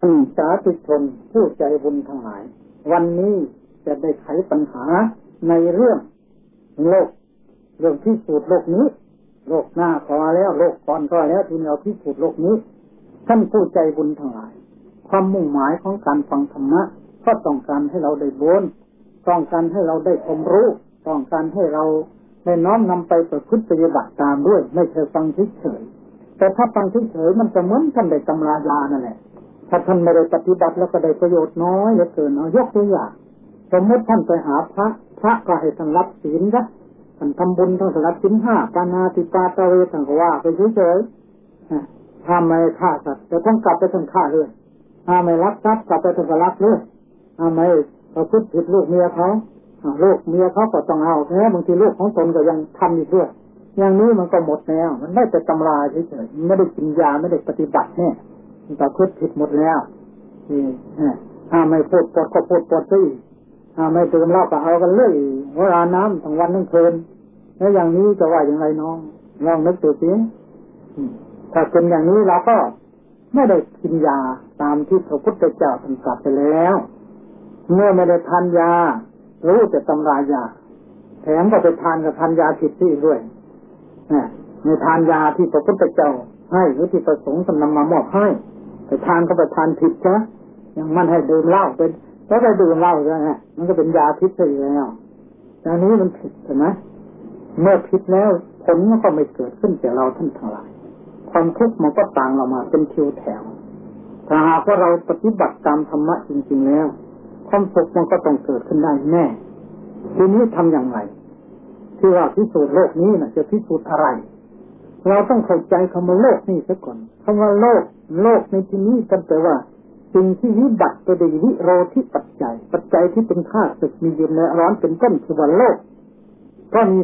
สาธุชนผู้ใจบุญทั้งหลายวันนี้จะได้ไขปัญหาในเรื่องโลกเรื่องพิสูจน์โลกนี้โลกหน้าก็แล้วโลกก่อนก็แล้วที่เราพิสูจน์โลกนี้ท่านผู้ใจบุญทั้งหลายความมุ่งหมายของการฟังธรรมะก็ต้องการให้เราได้บุญต้องการให้เราได้ความรู้ต้องการให้เราได้น้อมนำไปประพฤติปฏิบัติตามด้วยไม่ใช่ฟังเฉยๆแต่ถ้าฟังเฉยๆมันจะเหมือนท่านได้ตำรายานั่นแหละถ้าท่านไม่ได้ปฏิบัติแล้วก็ได้ประโยชน์น้อยเหลือเกินเอายกตัวอย่างสมมติท่านไปหาพระก็ให้ท่านรับศีลนะท่านทำบุญทั้งรับศีล5ปานาติปาตาเวท่านก็ว่าไปเฉยๆถ้าไม่ฆ่าสัตว์จะต้องกลับไปท่านฆ่าเลยถ้าไม่รักทรัพย์กลับไปท่านก็รักเลยถ้าไม่ประพฤติผิดลูกเมียเขาลูกเมียเขาก็ต้องเอาแม้บางทีลูกของตนก็ยังทำอยู่ด้วยอย่างนี้มันก็หมดแล้วมันได้แต่ตำราเฉยๆไม่ได้กินยาไม่ได้ปฏิบัติเนี่ยมันประพฤติผิดหมดแล้วถ้าไม่พูดปดก็พูดปดซะอีกถ้าไม่ดื่มเหล้าก็เอากันเลยเวลาน้ำทั้งวันทั้งคืนแล้วอย่างนี้จะว่าอย่างไรน้องลองนึกดูสิถ้าเป็นอย่างนี้เราก็ไม่ได้กินยาตามที่พระพุทธเจ้าท่านตรัสไปแล้วเมื่อไม่ได้ทานยารู้แต่ตำรายาแถมก็ไปทานกับทานยาผิดที่ด้วยในทานยาที่พระพุทธเจ้าให้หรือที่ประสงค์สำนำมามอบให้ไปทานก็ไปทานผิดใช่ยังมันให้ดื่มเหล้าเป็นแล้วไปดื่มเหล้าใช่ไหมมันก็เป็นยาพิษไปแล้วอย่างนี้มันผิดใช่ไหมเมื่อผิดแล้วผลมันก็ไม่เกิดขึ้นแก่เราท่านทั้งหลายความทุกข์มันก็ต่างเรามาเป็นคิวแถวถ้าหากว่าเราปฏิบัติตามธรรมะจริงๆแล้วความสุขมันก็ต้องเกิดขึ้นได้แน่ทีนี้ทำอย่างไรที่ว่าพิสูจน์โลกนี้นะจะพิสูจน์อะไรเราต้องเข้าใจคำว่าโลกนี่ซะก่อนคำว่าโลกในที่นี้กันแปลว่าสิ่งที่วิบัติตัวเดียววิโรธิปัจจัยที่เป็นข้าศึกมีเย็นและร้อนเป็นต้นคือว่าโลกก็มี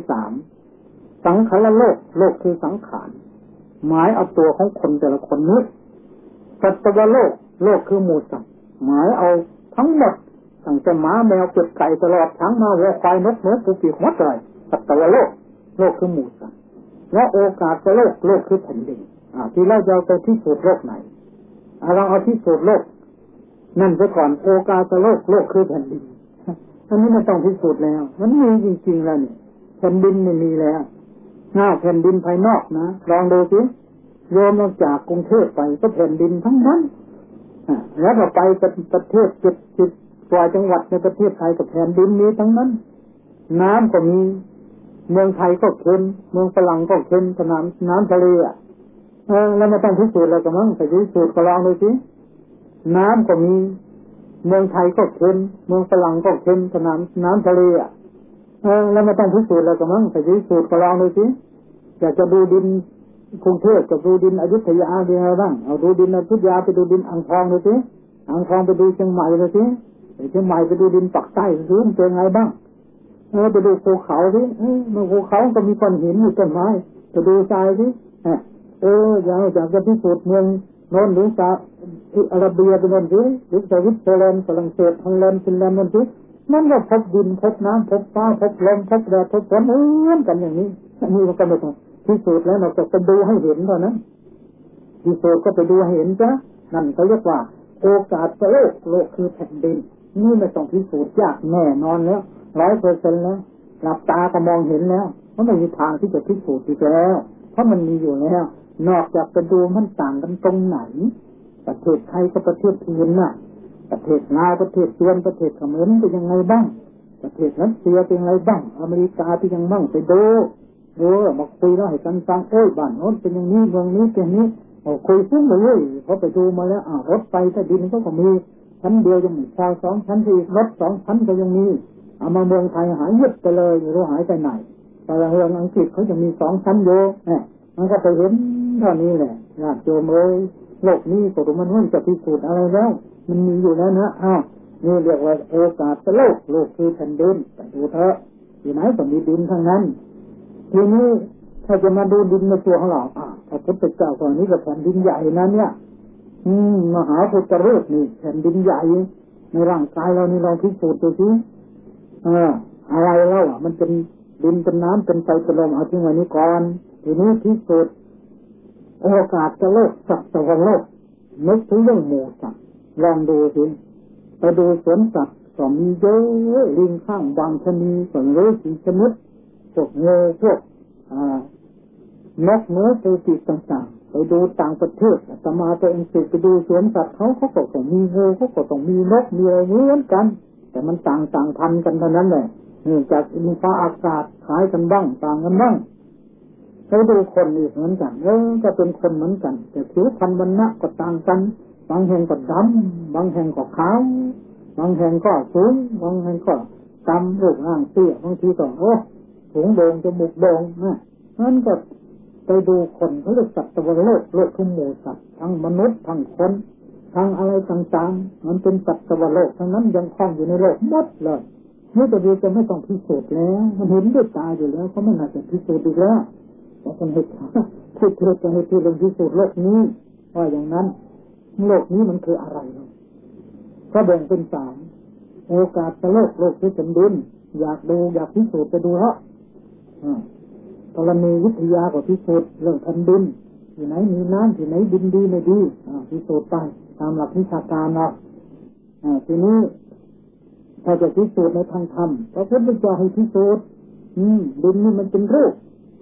3สังขารโลกคือสังขารหมายเอาตัวของคนแต่ละคนนี้สัตวโลกคือหมู่สัตว์หมายเอาทั้งหมดตั้งแต่หมาแมวเป็ดไก่ตลอดช้างม้าวัวควายนกหนูปูปีกหมดเลยสัตวโลกคือหมู่สัตว์และโอกาสโลกคือแผ่นดินที่เราจะไปที่สุดโลกไหนเราเอาที่สุดโลกนั่นซะก่อนโอกาสโลกคือแผ่นดินอันนี้มันต้องพิสูจน์แล้วมันมีจริงๆแล้วนี่แผ่นดินไม่มีแล้วแผ่นดินภายนอกนะลองดูสิโยมลงจากกรุงเทพไปก็แผ่นดินทั้งนั้นแล้วเราไปประเทศ70 กว่าจังหวัดในประเทศไทยกับแผ่นดินนี้ทั้งนั้นน้ำก็มีเมืองไทยก็เค็มเมืองฝรั่งก็เค็มสนามน้ำทะเลแล้วไม่ต้องพิสูจน์อะไรกันมั้งแต่พิสูจน์ก็ลองดูสิน้ำก็มีเมืองไทยก็เค็มเมืองฝรั่งก็เค็มสนามน้ำทะเลแล้วไม่ต้องพิสูจน์อะไรกันมั้งแต่พิสูจน์ก็ลองดูสิอยากจะดูดินกรุงเทพกับดูดินอยุธยาเป็นไงบ้างเอาดูดินอยุธยาไปดูดินอ่างทองดูสิอ่างทองไปดูเชียงใหม่ดูสิเชียงใหม่ไปดูดินปักใต้ดูเป็นไงบ้างไปดูภูเขาสิมันภูเขาก็มีก้อนหินมีต้นไม้ไปดูทรายสิอยากจะพิสูจน์เมืองโน้นหรืออาระเบียเป็นนั่นสิหรือสวิตเซอร์แลนด์ฝรั่งเศสฮอลแลนด์ฟินแลนด์นั่นสินั่นก็พบดินพบน้ำพบฟ้าพบลมพบแดดพบฝนเหมือนกันอย่างนี้นี่มันก็ไม่ต้องพิสูจน์แล้วเราจะไปดูให้เห็นเท่านั้นพิสูจน์ก็ไปดูให้เห็นจ้ะนั่นเขาเรียกว่าโอกาสโลกคือแผ่นดินนี่ไม่ต้องพิสูจน์ยากแน่นอนแล้ว 100% แล้วหลับตาก็มองเห็นแล้วเพราะไม่มีทางที่จะพิสูจน์อีกแล้วเพราะมันมีอยู่แล้วนอกจากจะดูมันต่างกันตรงไหนประเทศไทยกับประเทศอื่นน่ะประเทศลาวประเทศจีนประเทศเขมรเป็นยังไงบ้างประเทศรัสเซียเป็นยังไงบ้างอเมริกาเป็นยังไงบ้างไปดูมาคุยแล้วให้กันฟังบ้านโน้นเป็นอย่างนี้เมืองนี้เป็นนี้คุยซึ้งเลยเขาไปดูมาแล้วรถไฟใต้ดินก็มีชั้นเดียวยังมีชาว2 ชั้นที่รถ2 ชั้นก็ยังมีเอามาเมืองไทยหายยึดไปเลยไม่รู้หายไปไหนแต่เมืองอังกฤษเขาจะมี2 ชั้นอยู่มันก็ไปเห็นเท่านี้แหละญาติโยมโลกนี้ก็มันว่าจะพิสูจน์อะไรแล้วมันมีอยู่แล้วนะนี่เรียกว่าโอกาสโลกคือแผ่นดินแต่ดูเถอะที่ไหนก็มีดินทั้งนั้นทีนี้ถ้าจะมาดูดินในตัวของเราพระพุทธเจ้าตอนนี้ก็แผ่นดินใหญ่นะเนี่ยมหาพุทธรูปนี่แผ่นดินใหญ่ในร่างกายเรานี่ลองพิสูจน์ดูสิอะไรเล่ามันเป็นดินเป็นน้ำเป็นไฟเป็นลมเอาทิ้งไว้นี้ก่อนทีนี้พิสูจน์โอกาสโลกสัตว์โลกนึกถึงเรื่องหมู่สัตว์ลองดูสิไปดูสวนสัตว์ก็มีเยอะลิงข้างบางชนีก็เลยสีชนิดพวกงูพวกนกเนื้อปูปีกต่างๆไปดูต่างประเทศอาตมาตัวเองไปดูสวนสัตว์เขาก็ต้องมีงูเขาก็ต้องมีนกมีอะไรเหมือนกันแต่มันต่างพันกันเท่านั้นแหละเนื่องจากอินฟ้าอากาศคล้ายกันบ้างต่างกันบ้างไปดูคนอีกเหมือนกันก็เป็นคนเหมือนกันแต่ผิวพรรณวรรณะก็ต่างกันบางแห่งก็ดำบางแห่งก็ขาวบางแห่งก็สูงบางแห่งก็ต่ำรูปร่างเตี้ยบางทีก็สูงโด่งจมูกโด่งนั่นก็ไปดูคนเขาเรียกสัตว์โลกคือหมู่สัตว์ทั้งมนุษย์ทั้งคนทั้งอะไรต่างๆมันเป็นสัตว์โลกทั้งนั้นยังคล้องอยู่ในโลกหมดเลยนี่จะดูจะไม่ต้องพิสูจน์แล้วมันเห็นด้วยตาอยู่แล้วเขาไม่น่าจะพิสูจน์อีกแล้วแต่คนเห็นพูดเรื่องเรื่องพิสูจน์โลกนี้ว่าอย่างนั้นโลกนี้มันคืออะไรก็แบ่งเป็น3โอกาสโลกที่สมดุลอยากดูอยากพิสูจน์ไปดูแล้วกรณีวิทยาก็พิสูจน์เรื่องแผ่นดินที่ไหนมีน้ำที่ไหนดินดีไม่ดีพิสูจน์ไปตามหลักวิชาการเนาะทีนี้ถ้าจะพิสูจน์ในทางธรรมพระพุทธเจ้าให้พิสูจน์ดินนี่มันเป็นรูป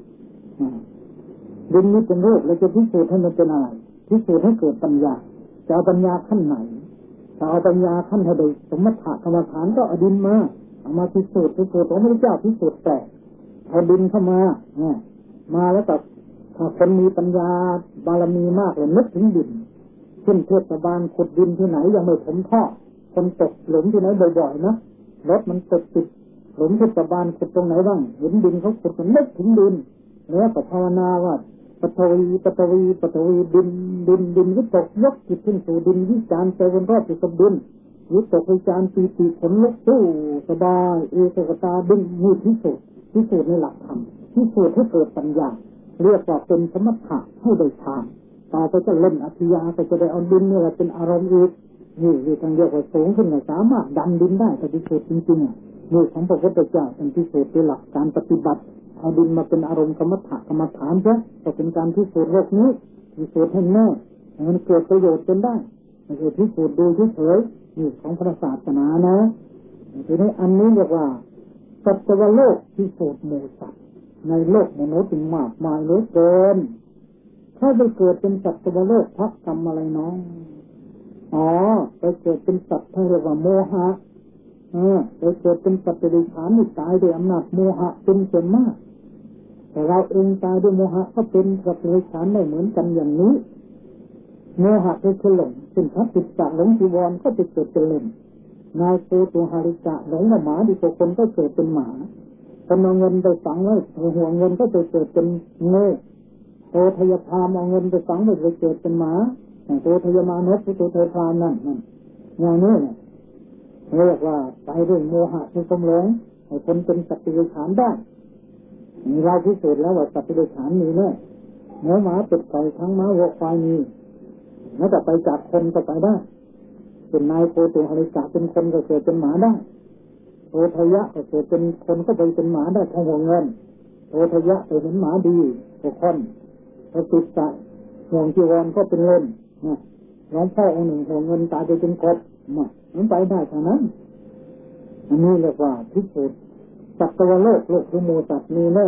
ดินนี่เป็นรูปแล้วจะพิสูจน์ให้มันเป็นอะไรพิสูจน์ให้เกิดปัญญาจะเอาปัญญาขั้นไหนถ้าเอาปัญญาขั้นให้ได้สมถะกรรมฐานก็เอาดินมาพิสูจน์พระพุทธเจ้าพิสูจน์แต่เอาดินเข้ามาแล้วก็ถ้าคนมีปัญญาบารมีมากเลยนึกถึงดินเช่นเทศบาลขุดดินที่ไหนยังไม่ถมท่อคนตกหลุมที่ไหนบ่อยๆนะรถมันติดหลุมเทศบาลขุดตรงไหนบ้างเห็นดินเขาขุดมันนึกถึงดินแล้วก็ภาวนาว่าปฐวีดินวิตกยกจิตขึ้นสู่ดินวิจารใจวนรอบอยู่กับดินวิตกวิจารปีติขนลุกสู้สบายเอกกตาดึงมีพิสูจน์ในหลักธรรมพิสูจน์ให้เกิดปัญญาเรียกว่าเป็นสมถะให้ได้ฌานต่อไปจะเล่นอภิญญาก็จะได้เอาดินนี่แหละเป็นอารมณ์อีกนี่ทางเรียกว่าสูงขึ้นสามารถดันดินได้แต่พิสูจน์จริงๆนี่ของพระพุทธเจ้าเป็นพิสูจน์ในหลักการปฏิบัติเอาดินมาเป็นอารมณ์กรรมฐานก็เป็นการพิสูจน์โลกนี้พิสูจน์ให้แน่มันเกิดประโยชน์จนได้ไม่ใช่พิสูจน์ดูเฉยๆนี่ของพระศาสนานะทีนี้อันนี้เรียกว่าสัตวโลกพิสูจน์หมู่สัตว์ในโลกมนุษย์จึงมากมายเหลือเกินถ้าไปเกิดเป็นสัตวโลกพักกรรมอะไรน้องไปเกิดเป็นสัตว์ที่เรียกว่าโมหะไปเกิดเป็นสัตว์เดรัจฉานนี่ตายด้วยอำนาจโมหะเป็นส่วนมากแต่เราเองตายด้วยโมหะก็เป็นสัตว์เดรัจฉานได้เหมือนกันอย่างนี้โมหะเป็นหลงเป็นพระติดจากหลงจีวรก็ไปเกิดเป็นเลนนายโคตุหาริกะหลงหมาดีกว่าคนก็เกิดเป็นหมาคนเอาเงินไปฝังไว้ห่วงเงินก็จะเกิดเป็นงูโตทยพามเอาเงินไปฝังไว้จะเกิดเป็นหมาโตทยมานพโตทยพามนั่นอย่างนี้เรียกว่าไปด้วยโมหะคือความหลงให้คนเป็นสัตว์เดรัจฉานได้มีเราพิสูจน์แล้วว่าสัตว์เดรัจฉานมีแน่เนื้อหมาเป็ดไก่ทั้งม้าวัวควายมีแม้แต่ไปจากคนก็ไปได้เป็นนายโคตุหาริกะเป็นคนก็เกิดเป็นหมาได้โตทยะก็เกิดเป็นคนก็ไปเป็นหมาได้ทั้งห่วงเงินโตทยะไปเป็นหมาดีทุกคนพอติดใจห่วงจีวรก็เป็นเล่นน้องพ่อองค์หนึ่งห่วงเงินตายไปเป็นกบมันไปได้เท่านั้นอันนี้เรียกว่าพิสูจน์สัตวโลกคือหมู่สัตว์มีแน่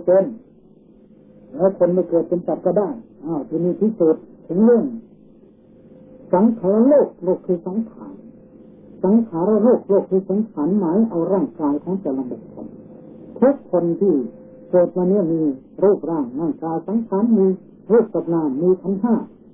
100%แล้วคนไม่เกิดเป็นสัตว์ก็ได้ทีนี้พิสูจน์ถึงเรื่องสังขารโลกคือสังขารโลกคือสังขารหมายเอาร่างกายของแต่ละบุคคลทุกคนที่เกิดมาเนี่ยมีรูปร่างร่างกายสังขารมีรูปกับนามมีขันธ์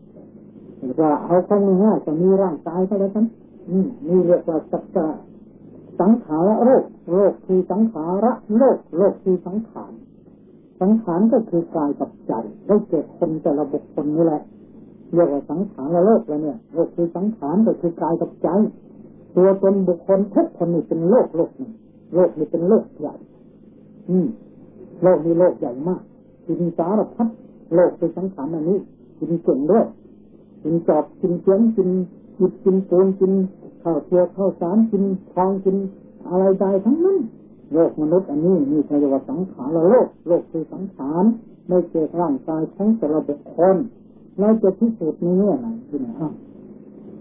5ว่าเอาข้อง่ายๆจะมีร่างกายเท่านั้นนี่เรียกว่าสังขารโลกคือสังขารโลกคือสังขารก็คือกายกับใจได้เกิดคนแต่ละบุคคลนี่แหละเรียกว่าสังขารโลกแล้วเนี่ยโลกคือสังขารก็คือกายกับใจตัวตนบุคคลทุกคนนี่เป็นโลกนึงโลกนี่เป็นโลกใหญ่โลกนี้โลกใหญ่มากกินสารพัดโลกคือสังขารอันนี้กินเก่งด้วยกินจอบกินเสียงกินอิฐกินปูนกินข้าวเปลือกข้าวสารกินทองกินอะไรใดทั้งนั้นโลกมนุษย์อันนี้มีเรียกว่าสังขารโลกคือสังขารไม่เกิดร่างกายของแต่ละบุคคลเราจะพิสูจน์ในแง่ไหนที่ไหน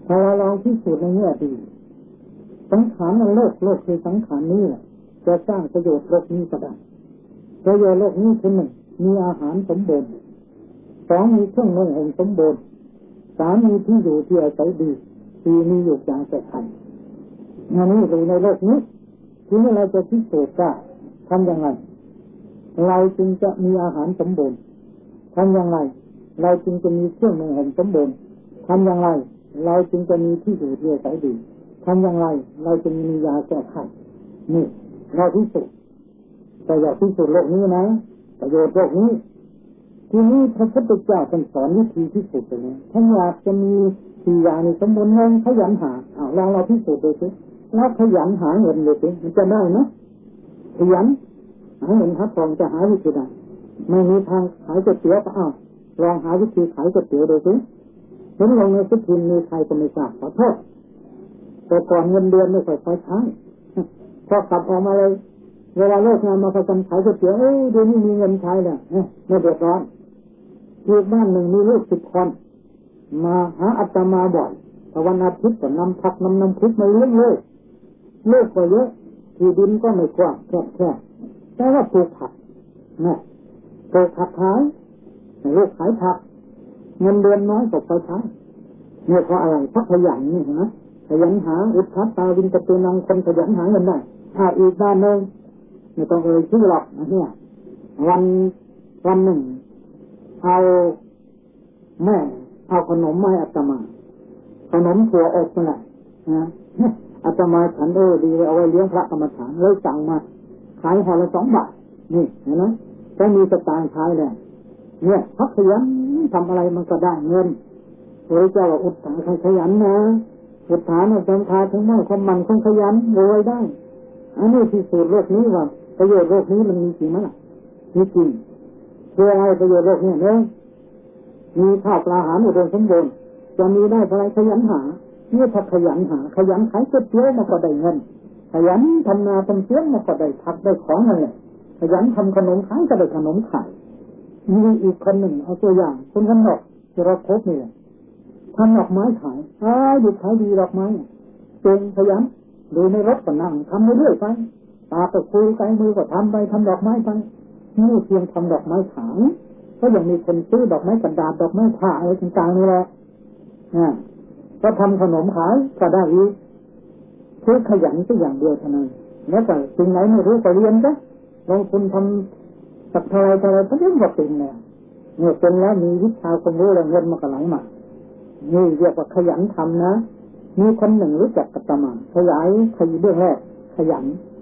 ถ้าเราลองพิสูจน์ในแง่ดีสังขารในโลกคือสังขารนี้จะสร้างประโยชน์โลกนี้ก็ได้ประโยชน์โลกนี้คือหนึ่งมีอาหารสมบูรณ์สองมีเครื่องนุ่งห่มสมบูรณ์สามมีที่อยู่ที่อาศัยดีสี่มีอยู่อย่างแก่ไขงานนี้อยู่ในโลกนี้ทีนี้เราจะพิสูจน์ว่าทำอย่างไรเราจึงจะมีอาหารสมบูรณ์ทำอย่างไรเราจึงจะมีเครื่องนุ่งห่มสมบูรณ์ทำอย่างไรเราจึงจะมีที่อยู่ที่อาศัยดีทำอย่างไรเราจึงมียาแก้ไขนี่เราพิสูจน์แต่อยากพิสูจน์โลกนี้นะประโยชน์โลกนี้ทีนี้พระพุทธเจ้าสอนวิธีพิสูจน์ตรงนี้ถ้าอยากจะมีสี่อย่างนี้สมบูรณ์เลยขยันหาลองเราพิสูจน์ดูสิแล้วขยันหาเงินดูสิมันจะได้ไหมขยันหาเงินหาทองจะหาวิธีใดไม่มีทางขายก๋วยเตี๋ยวก็ลองหาวิธีขายก๋วยเตี๋ยวดูสิเห็นลงในสุพิมพ์มีใครก็ไม่ทราบขอโทษแต่ก่อนเงินเดือนไม่ค่อยพอใช้พอกลับออกมาเลยเวลาเลิกงานมาประจำขายก๋วยเตี๋ยวเดี๋ยวนี้มีเงินใช้แล้วไม่เดือดร้อนที่บ้านหนึ่งมีลูก10 คนมาหาอาตมาบ่อยวันอาทิตย์ก็นำผักน้ำพริกมาเลี้ยงเลยลูกก็เยอะที่ดินก็ไม่กว้างแค่แต่ว่าปลูกผักนะปลูกผักขายลูกขายผักเงินเดือนน้อยกว่าพอใช้เนี่ยเพราะอะไรเพราะขยันนี่นะขยันหาอุทัตตาวินตะตูนังคนขยันหาเงินได้อีกด้านหนึ่งไม่ต้องชื่อหรอกนะเนี่ยวันหนึ่งเอาขนมมาให้อาตมาขนมถั่วอบนั่นแหละนะอาตมาฉันดีเอาไว้เลี้ยงพระกรรมฐานเลยสั่งมาขายห่อละ2 บาทนี่เห็นไหมก็มีสตางค์ใช้แล้วเนี่ยพักขยันทำอะไรมันก็ได้เงินพระเจ้าว่าอุตตาขยันนะอุตตาเนี่ยสำคัญทั้งนั้นความมันคงขยันรวยได้อันนี้ที่สุดโลกนี้ว่าประโยชน์โลกนี้มันมีจริงไหมล่ะมีจริงเพื่อให้ประโยชน์โลกนี้เนี่ยมีข้าวปลาอาหารอุดมสมบูรณ์จะมีได้เพราะอะไรขยันหาเนี่ยถ้าขยันหาขยันขายก๋วยเตี๋ยวมันก็ได้เงินขยันทำนาทำเชื้อมันก็ได้ผักได้ของนั่นแหละขยันทำขนมขายก็ได้ขนมขายมีอีกคนหนึ่งเอาตัวอย่างคนข้างนอกที่เราพบนี่แหละทำดอกไม้ขายหยุดขายดีดอกไม้เก่งขยันดูในรถก็นั่งทำเรื่อยๆไปตาก็คุยใจมือก็ทำไปทำดอกไม้ไปนี่เพียงทำดอกไม้ขายก็ยังมีคนซื้อดอกไม้กระดาษดอกไม้ผ้าอะไรต่างๆนี่แหละก็ทำขนมขายก็ได้อีกคือขยันแค่อย่างเดียวเท่านั้นแล้วก็สิ่งไหนไม่รู้ก็เรียนซะลงทุนทำสักเท่าไรก็เรียนก็เป็นแล้วเมื่อเป็นแล้วมีวิชาความรู้แล้วเงินมันก็ไหลมานี่เรียกว่าขยันทำนะมีคนหนึ่งรู้จักอาตมาขยายเรื่องแรกขยัน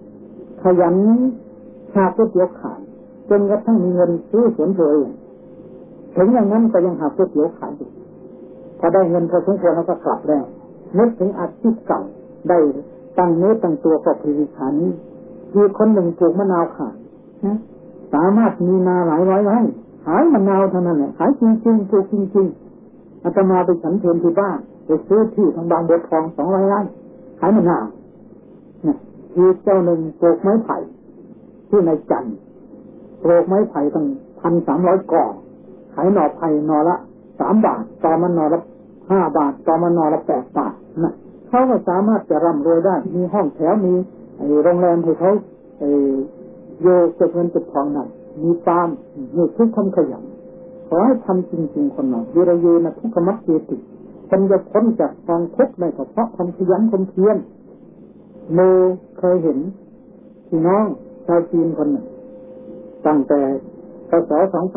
หาก๋วยเตี๋ยวขายจนกระทั่งมีเงินซื้อสวนตัวเองถึงอย่างนั้นก็ยังหาก๋วยเตี๋ยวขายอยู่พอได้เงินพอสมควรแล้วก็กลับแล้วนึกถึงอาชีพเก่าได้ตั้งเนื้อตั้งตัวกับวิชานี้มีคนหนึ่งปลูกมะนาวขายนะสามารถมีนาหลายร้อยไร่ขายมะนาวเท่านั้นแหละขายจริงๆปลูกจริงๆอาตมาไปฉันเพลที่บ้านไปซื้อที่ทางบางบัวทอง200 ไร่ขายมะนาวเนี่ยอีกเจ้าหนึ่งปลูกไม้ไผ่ที่ในจันทร์ปลูกไม้ไผ่ตั้ง1,300 ก่อขายหน่อไผ่หน่อละ3 บาทต่อมันหน่อละ5 บาทต่อมันหน่อละ8 บาทนะเขาก็สามารถจะร่ำรวยได้มีห้องแถวมีโรงแรมให้เขาโยกเก็บเงินเก็บทองนั่นมีฟาร์มนี่คือความขยันขอให้ทำจริงๆคนหน่อยวิริยนะทุกขมัจเจติคนจะพ้นจากกองทุกข์ได้ก็เพราะความขยันความเพียรโมเคยเห็นพี่น้องชาวจีนคนหนึ่งตั้งแต่พ.ศ.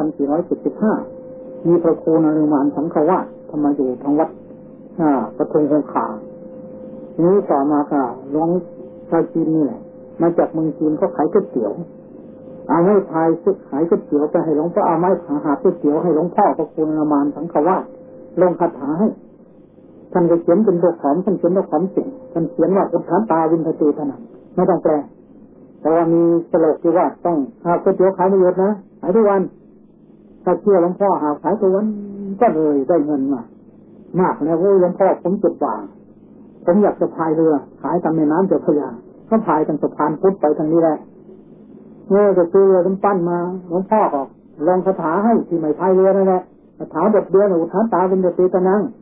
2475มีพระครูนฤมานสังฆวาสทำมาอยู่ทางวัดปทุมคงคานี้ต่อมาก็น้องชาวจีนนี่แหละมาจากเมืองจีนก็ขายก๋วยเตี๋ยวเอาไม้พายซื้อขายก๋วยเตี๋ยวไปให้หลวงพ่อเอาไม้หาก๋วยเตี๋ยวให้หลวงพ่อพระครูนฤมานสังฆวาสลงคาถาให้ท่านก็เขียนเป็นตัวขอมท่านเขียนตัวขอมสิ่งท่านเขียนว่าอุทธานตาวินทตูเท่านั้นไม่ต้องแปลแต่ว่ามีสโลกที่ว่าต้องหาก๋วยเตี๋ยวขายไม่หยุดนะขายทุกวันถ้าเชื่อหลวงพ่อหาขายทุกวันก็เลยได้เงินมากแล้วหลวงพ่อผมจุดวางผมอยากจะพายเรือขายตามแม่น้ำเจ้าพระยาก็พายทางสะพานพุทธไปทางนี้แหละเมื่อจะซื้อเรือปั้นมาหลวงพ่อก็ลองคาถาให้ที่ไม่พายเรือนั่นแหละคาถาบทเดียวอุทธานตาวินทตูตะนังค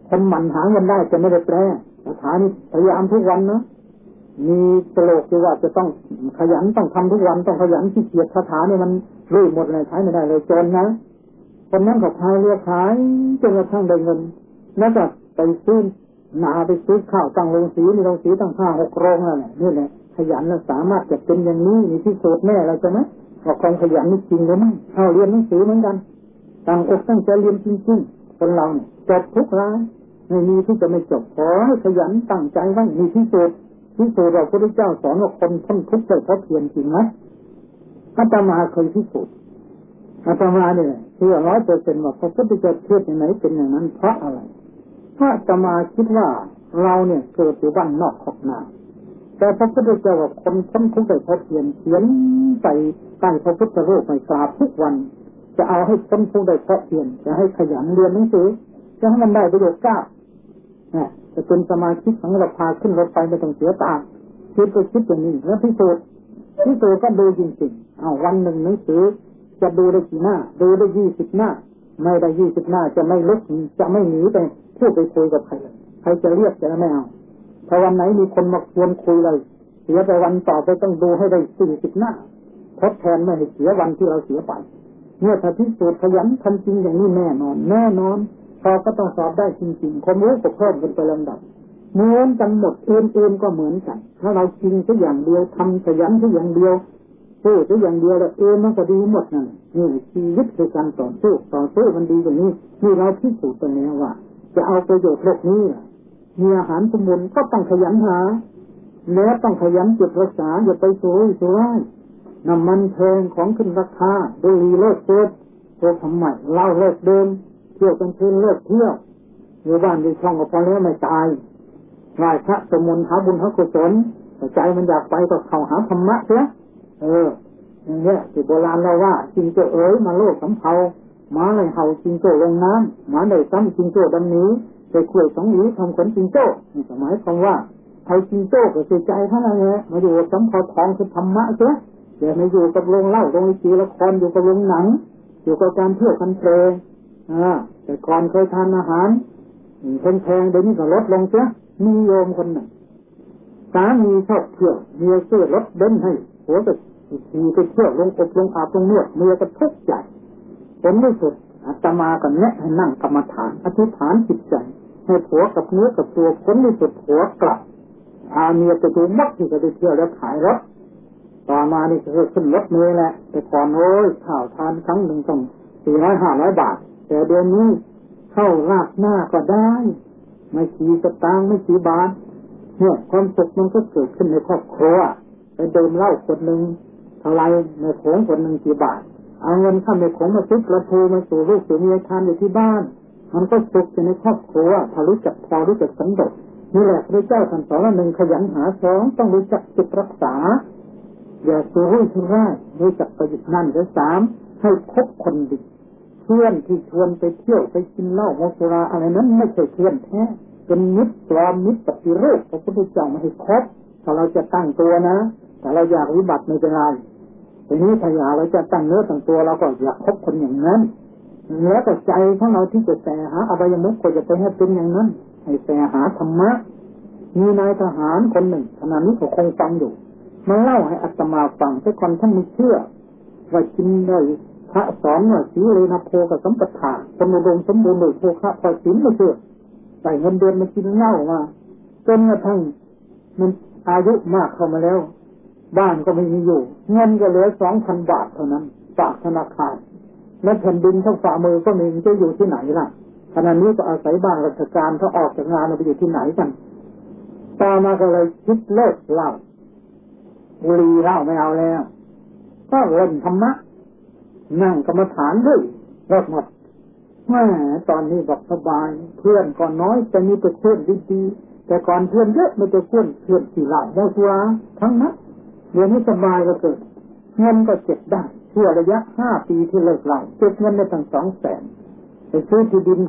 คนหมั่นหาเงินได้จะไม่ได้แปลคาถานี้พยายามทุกวันนะมีประโยคที่ว่าจะต้องขยันต้องทำทุกวันต้องขยันขี้เกียจคาถาเนี่ยมันรู้หมดเลยใช้ไม่ได้เลยจนนะคนนั้นก็พายเรือขายจนกระทั่งได้เงินแล้วก็ไปซื้อนาไปซื้อข้าวตั้งโรงสีมีโรงสีตั้ง5-6 โรงแล้วเนี่ยนี่แหละขยันแล้วสามารถจะเป็นอย่างนี้มีที่สุดแน่แล้วใช่ไหมว่าความขยันนี่จริงหรือไม่เอาเรียนหนังสือเหมือนกันตั้งอกตั้งใจเรียนจริงๆคนเราเนี่ยจบทุกรายไม่มีที่จะไม่จบขอให้ขยันตั้งใจไว้มีที่สุดเราพระพุทธเจ้าสอนว่าคนพ้นทุกข์ได้เพราะเพียรจริงไหมอาตมาเคยพิสูจน์อาตมาเนี่ยเชื่อ100%ว่าพระพุทธเจ้าเทศน์ไหนเป็นอย่างนั้นเพราะอะไรเพราะอาตมาคิดว่าเราเนี่ยเกิดอยู่บ้านนอกขอบนาแต่พระพุทธเจ้าว่าคนพ้นทุกข์ได้เพราะเพียรเขียนใส่ใต้พระพุทธรูปในกราบทุกวันจะเอาให้พ้นทุกข์ได้เพราะเพียรจะให้ขยันเรียนหนังสือจะให้มันได้ประโยชน์ก้าวจะเป็นสมาชิกของเราพาขึ้นรถไฟไม่ต้องเสียตังค์คิดก็คิดอย่างนี้แล้วพิสูจน์ก็ดูจริงๆเอาวันหนึ่งหนังสือจะดูได้กี่หน้าดูได้20 หน้าไม่ได้20 หน้าจะไม่ลุกจะไม่หนีไปพูดไปคุยกับใครใครจะเรียกจะไม่เอาถ้าวันไหนมีคนมาชวนคุยเลยเสียไปวันต่อไปต้องดูให้ได้40 หน้าทดแทนไม่ให้เสียวันที่เราเสียไปเนี่ยถ้าพิสูจน์ขยันทำจริงอย่างนี้แน่นอนพอก็ต้องสอบได้จริงๆความรู้ก็เพิ่มขึ้นไปลำดับเหมือนกันหมดอื่นๆก็เหมือนกันถ้าเราจริงสักอย่างเดียวทำขยันสักอย่างเดียวสู้สักอย่างเดียวแล้วมันก็ดีหมดนั่นนี่ชีวิตคือการต่อสู้มันดีอย่างนี้นี่เราพิสูจน์ไปแล้วว่าจะเอาประโยชน์โลกนี้มีอาหารสมบูรณ์ก็ต้องขยันหาแล้วต้องขยันเก็บรักษาอย่าไปโซ่น้ำมันแพงของขึ้นราคาบุหรี่เลิกเสพพวกทำใหม่เหล้าเลิกเดิมเที่ยวกันคืนเลิกเที่ยวอยู่บ้านอยู่ช่องก็พอแล้วไม่ตายไหว้พระสวดมนต์หาบุญหากุศลใจมันอยากไปก็เข้าหาธรรมะเสียอย่างเงี้ยที่โบราณเราว่าจิงโจ้มาโลกสำเภาหมาเลยเห่าจิงโจ้ลงน้ำหมาเลยซ้ำจิงโจ้ดำนี้ไปคุย2 หวีทำขนจิงโจ้หมายความว่าไทยจิงโจ้ก็คือใจเท่านั้นแหละมาอยู่สำเภาทองคือธรรมะเสียอย่ามาอยู่กับโรงเหล้าโรงลิเกละครอยู่กับโรงหนังอยู่กับการเที่ยวกันเพลงแต่ก่อนเคยทานอาหารแพงๆเดี๋ยวนี้ก็ลดลงเสียมีโยมคนหนึ่งสามีชอบเที่ยวเมียซื้อรถเบนซ์ให้ผัวก็ขี่ไปเที่ยวลงอบลงอาบลงนวดเมียก็ทุกข์ใจผลที่สุดอาตมาก็แนะให้นั่งกรรมฐานอธิษฐานจิตใจให้ผัวกับเนื้อกับตัวผลที่สุดผัวกลับเมียไปดูมักที่จะไปเที่ยวแล้วขายรถต่อมานี่ก็ขึ้นรถเมล์แหละแต่ก่อนข้าวทานครั้งหนึ่งต้อง400-500 บาทแต่เดือนนี้เข้าราดหน้าก็ได้ไม่กี่สตางค์ไม่กี่บาทเนี่ยความสุขมันก็เกิดขึ้นในครอบครัวไปดื่มเหล้าคนหนึ่งเท่าไรในโขงคนหนึ่งกี่บาทเอาเงินข้ามในโขงมาซื้อกระทูมาสู่ลูกสู่เมียทานอยู่ที่บ้านมันก็สุขอยู่ในครอบครัวถ้ารู้จักพอรู้จักสันโดษนี่แหละพระเจ้าท่านสอนว่า1ขยันหา2ต้องรู้จักจิตรักษาอย่าสู้รุ่ยสู้ร่ายรู้จักประโยชน์นั่นและ3ให้คบคนดีเพื่อนที่ชวนไปเที่ยวไปกินเหล้าเมาสุราอะไรนั้นไม่ใช่เพื่อนแท้เป็นมิตรปลอมมิตรปฏิรูปพระพุทธเจ้าไม่ให้คบถ้าเราจะตั้งตัวนะแต่เราอยากวิบัติไม่เป็นไรทีนี้ถ้าอยากเราจะตั้งเนื้อตั้งตัวเราก็อยากคบคนอย่างนั้นแล้วแต่ใจของเราที่จะแสหาอบายมุขก็จะไปให้เป็นอย่างนั้นให้แสหาธรรมะมีนายทหารคนหนึ่งขณะนี้ก็คงฟังอยู่มาเล่าให้อาตมาฟังแต่ก่อนท่านไม่เชื่อว่ากินได้พระสอนว่าสีเลนะโพกับสัมปทาคนอุดมสมบูรณ์โดยโภคะพอศีลไม่เชื่อใส่เงินเดือนมากินเหล้ามาจนกระทั่งมันอายุมากเข้ามาแล้วบ้านก็ไม่มีอยู่เงินก็เหลือ 2,000 บาทเท่านั้นฝากธนาคารและแผ่นดินทั้งฝ่ามือก็ไม่จะอยู่ที่ไหนล่ะขณะนี้ก็อาศัยบ้านราชการเขาออกจากงานไปอยู่ที่ไหนกันต่อมาก็เลยคิดเลิกเหล้าบุหรี่เหล้าไม่เอาแล้วก็เล่นธรรมะนั่งกรรมฐานด้วยเลิกหมดแม่ตอนนี้บอกสบายเพื่อนก่อนน้อยจะมีแต่เพื่อนดีๆแต่ก่อนเพื่อนเยอะไม่แต่เพื่อนที่เหล้าเมาสุราทั้งนั้นเดี๋ยวนี้สบายก็เกิดเงินก็เก็บได้ชั่วระยะ5 ปีที่เลิกเหล้าเก็บเงินได้ตั้ง200,000ไปซื้อที่ดิน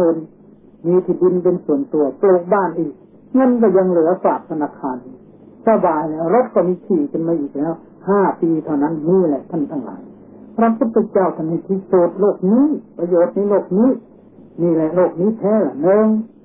60,000มีที่ดินเป็นส่วนตัวปลูกบ้านอีกเงินก็ยังเหลือฝากธนาคารสบายแล้วรถก็มีขี่กันมาอีกแล้ว5 ปีเท่านั้นนี่แหละท่านทั้งหลายพระพุทธเจ้าท่านมีที่สุดโลกนี้ประโยชน์ในโลกนี้นี่แหละโลกนี้แท้ละ1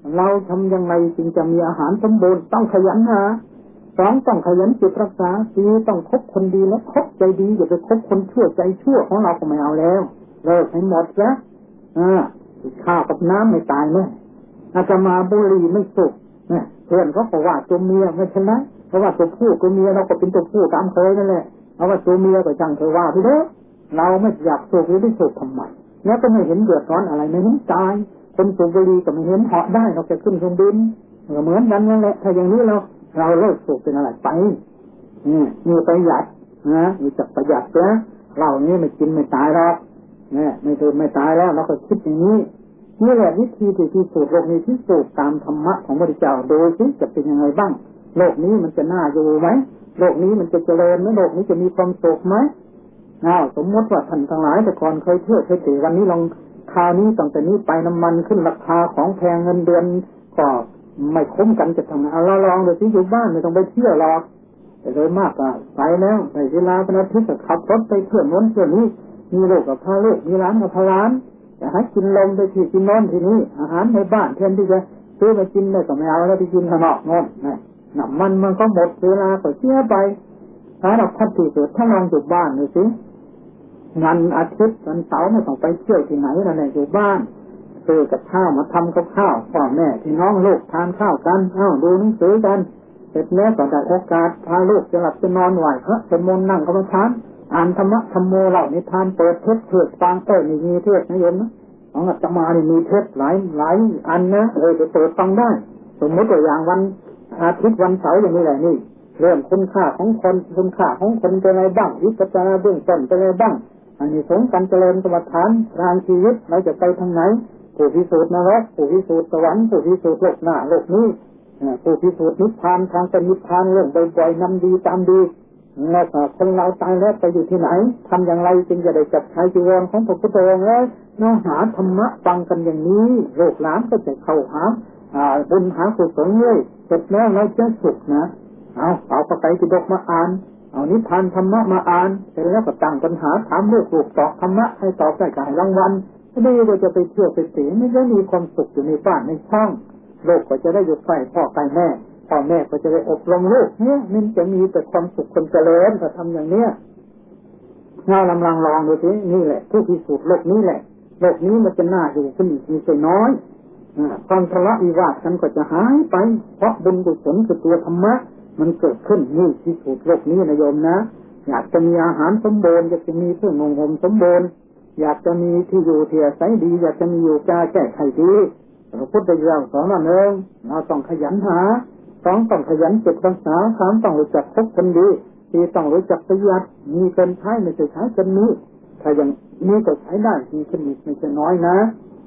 เราทำยังไงจึงจะมีอาหารสมบูรณ์ต้องขยันหาสองต้องขยันจิตรักษาสี่ต้องคบคนดีและคบใจดีอย่าไปคบคนชั่วใจชั่วของเราก็ไม่เอาแล้วเลิกให้หมดซะข้าวกับน้ำไม่ตายไหมอาจจะมาบุหรี่ไม่สุกเพื่อนเขาบอกว่าตัวเมียไม่ใช่ไหมเพราะว่าตัวผู้ตัวเมียเราก็เป็นตัวผู้ตามเคยนั่นแหละเพราะว่าตัวเมียก็จังเธอว่าพี่เด้อเราไม่อยากสูบหรือไม่สูบทำไมแล้วก็ไม่เห็นเดือดร้อนอะไรไม่เห็นตายคนสูบบุหรี่ก็ไม่เห็นเหาะได้เราจะขึ้นเครื่องบินเหมือนกันนั่นแหละถ้าอย่างนี้เราเลิกสูบเป็นอะไรไปมีประหยัดนะมีจักประหยัดนะเรานี่ไม่กินไม่ตายหรอกไม่สูบไม่ตายแล้วเราก็คิดอย่างนี้นี่แหละวิธีที่พิสูจน์โลกนี้พิสูจน์ตามธรรมะของพระพุทธเจ้าโดยที่จะเป็นยังไงบ้างโลกนี้มันจะน่าอยู่ไหมโลกนี้มันจะเจริญไหมโลกนี้จะมีความสุขไหมสมมติว่าท่านทั้งหลายแต่ก่อนเคยเที่ยวเคยตีวันนี้ลองคราวนี้ตั้งแต่นี้ไปน้ำมันขึ้นราคาของแพงเงินเดือนก็ไม่คุ้มกันจะทำไงเราลองดูสิอยู่บ้านไม่ต้องไปเที่ยวหรอกแต่โดยมากก็ไปแล้วในเวลาเป็นอาทิตย์ก็ขับรถไปเที่ยวโน้นเที่ยวนี้มีลูกกับพาลูกมีร้านกับพาร้านจะให้กินลมไปที่กินโน้นที่นี่อาหารในบ้านแทนที่จะซื้อมากินได้ก็ไม่เอาแล้วไปกินข้างนอกโน้นน้ำมันก็หมดเวลาก็เสียไปถ้าเราพัดที่สุดถ้าลองอยู่บ้านดูสิวันอาทิตย์วันเสาร์ไม่ต้องไปเที่ยวที่ไหนนั่นแหละอยู่บ้านซื้อกับข้าวมาทำกับข้าวพ่อแม่พี่น้องลูกทานข้าวกันดูหนังสือกันเสร็จแล้วก็ได้โอกาสพาลูกจะหลับจะนอนไหวพระสวดมนต์นั่งกรรมฐานอ่านธรรมะธรรมโมเหล่านิทานเปิดเทศเทศฟังมีเทศนะโยมนะของอาตมานี่มีเทศหลายอันนะจะเปิดฟังได้สมมติตัวอย่างวันอาทิตย์วันเสาร์อย่างนี้แหละนี่เรื่องคุณค่าของคนคุณค่าของคนเป็นอะไรบ้างวิปัสสนาเบื้องต้นเป็นอะไรบ้างอันนี้สงการเจริญกรรมฐานทางชีวิตเราจะไปทางไหนผู้พิสูจน์นรกผู้พิสูจน์สวรรค์ผู้พิสูจน์โลกหน้าโลกนี้ผู้พิสูจน์นิพพานทางเป็นนิพพานเรื่องบ่อยๆนำดีตามดีแล้วคนเราตายแล้วไปอยู่ที่ไหนทำอย่างไรจึงจะได้จับชายจีวรของพระพุทธองค์แล้วเนื้อหาธรรมะฟังกันอย่างนี้โลกหลานก็จะเข้าหาบุญหากุศลเลยเสร็จแล้วเราจะสุขนะเอาพระไตรปิฎกมาอ่านเอานิทานธรรมะมาอ่านเสร็จแล้วก็ตั้งปัญหาถามลูกตอบธรรมะให้ตอบได้รางวัลไม่ได้ว่าจะไปเที่ยวไปเตะไม่ได้มีความสุขอยู่ในบ้านในช่องโลกก็จะได้อยู่ใกล้พ่อใกล้แม่พ่อแม่ก็จะได้อบรมลูกเนี่ยมันจะมีแต่ความสุขความเจริญถ้าทำอย่างเนี้ยเราลองดูสินี่แหละผู้พิสูจน์โลกนี้แหละโลกนี้มันจะน่าอยู่ขึ้นอีกมีแต่น้อยความทะเลาะวิวาทกันก็จะหายไปเพราะบุญกุศลคือตัวธรรมะมันเกิดขึ้นนี่พิสูจน์โลกนี้นะโยมนะอยากจะมีอาหารสมบูรณ์อยากจะมีเครื่องนุ่งห่มสมบูรณ์อยากจะมีที่อยู่ที่อาศัยดีอยากจะมีอยู่กาแก้ไขดีพระพุทธเจ้าสอนว่าหนึ่งเราต้องขยันหาสองต้องขยันเก็บรักษาสามต้องรู้จักคบคนดีสี่ต้องรู้จักประหยัดมีเกินใช้ไม่ใช่ใช้เกินนี้ถ้าอย่างนี้ก็ใช้ได้มีขึ้นอีกไม่ใช่น้อยนะ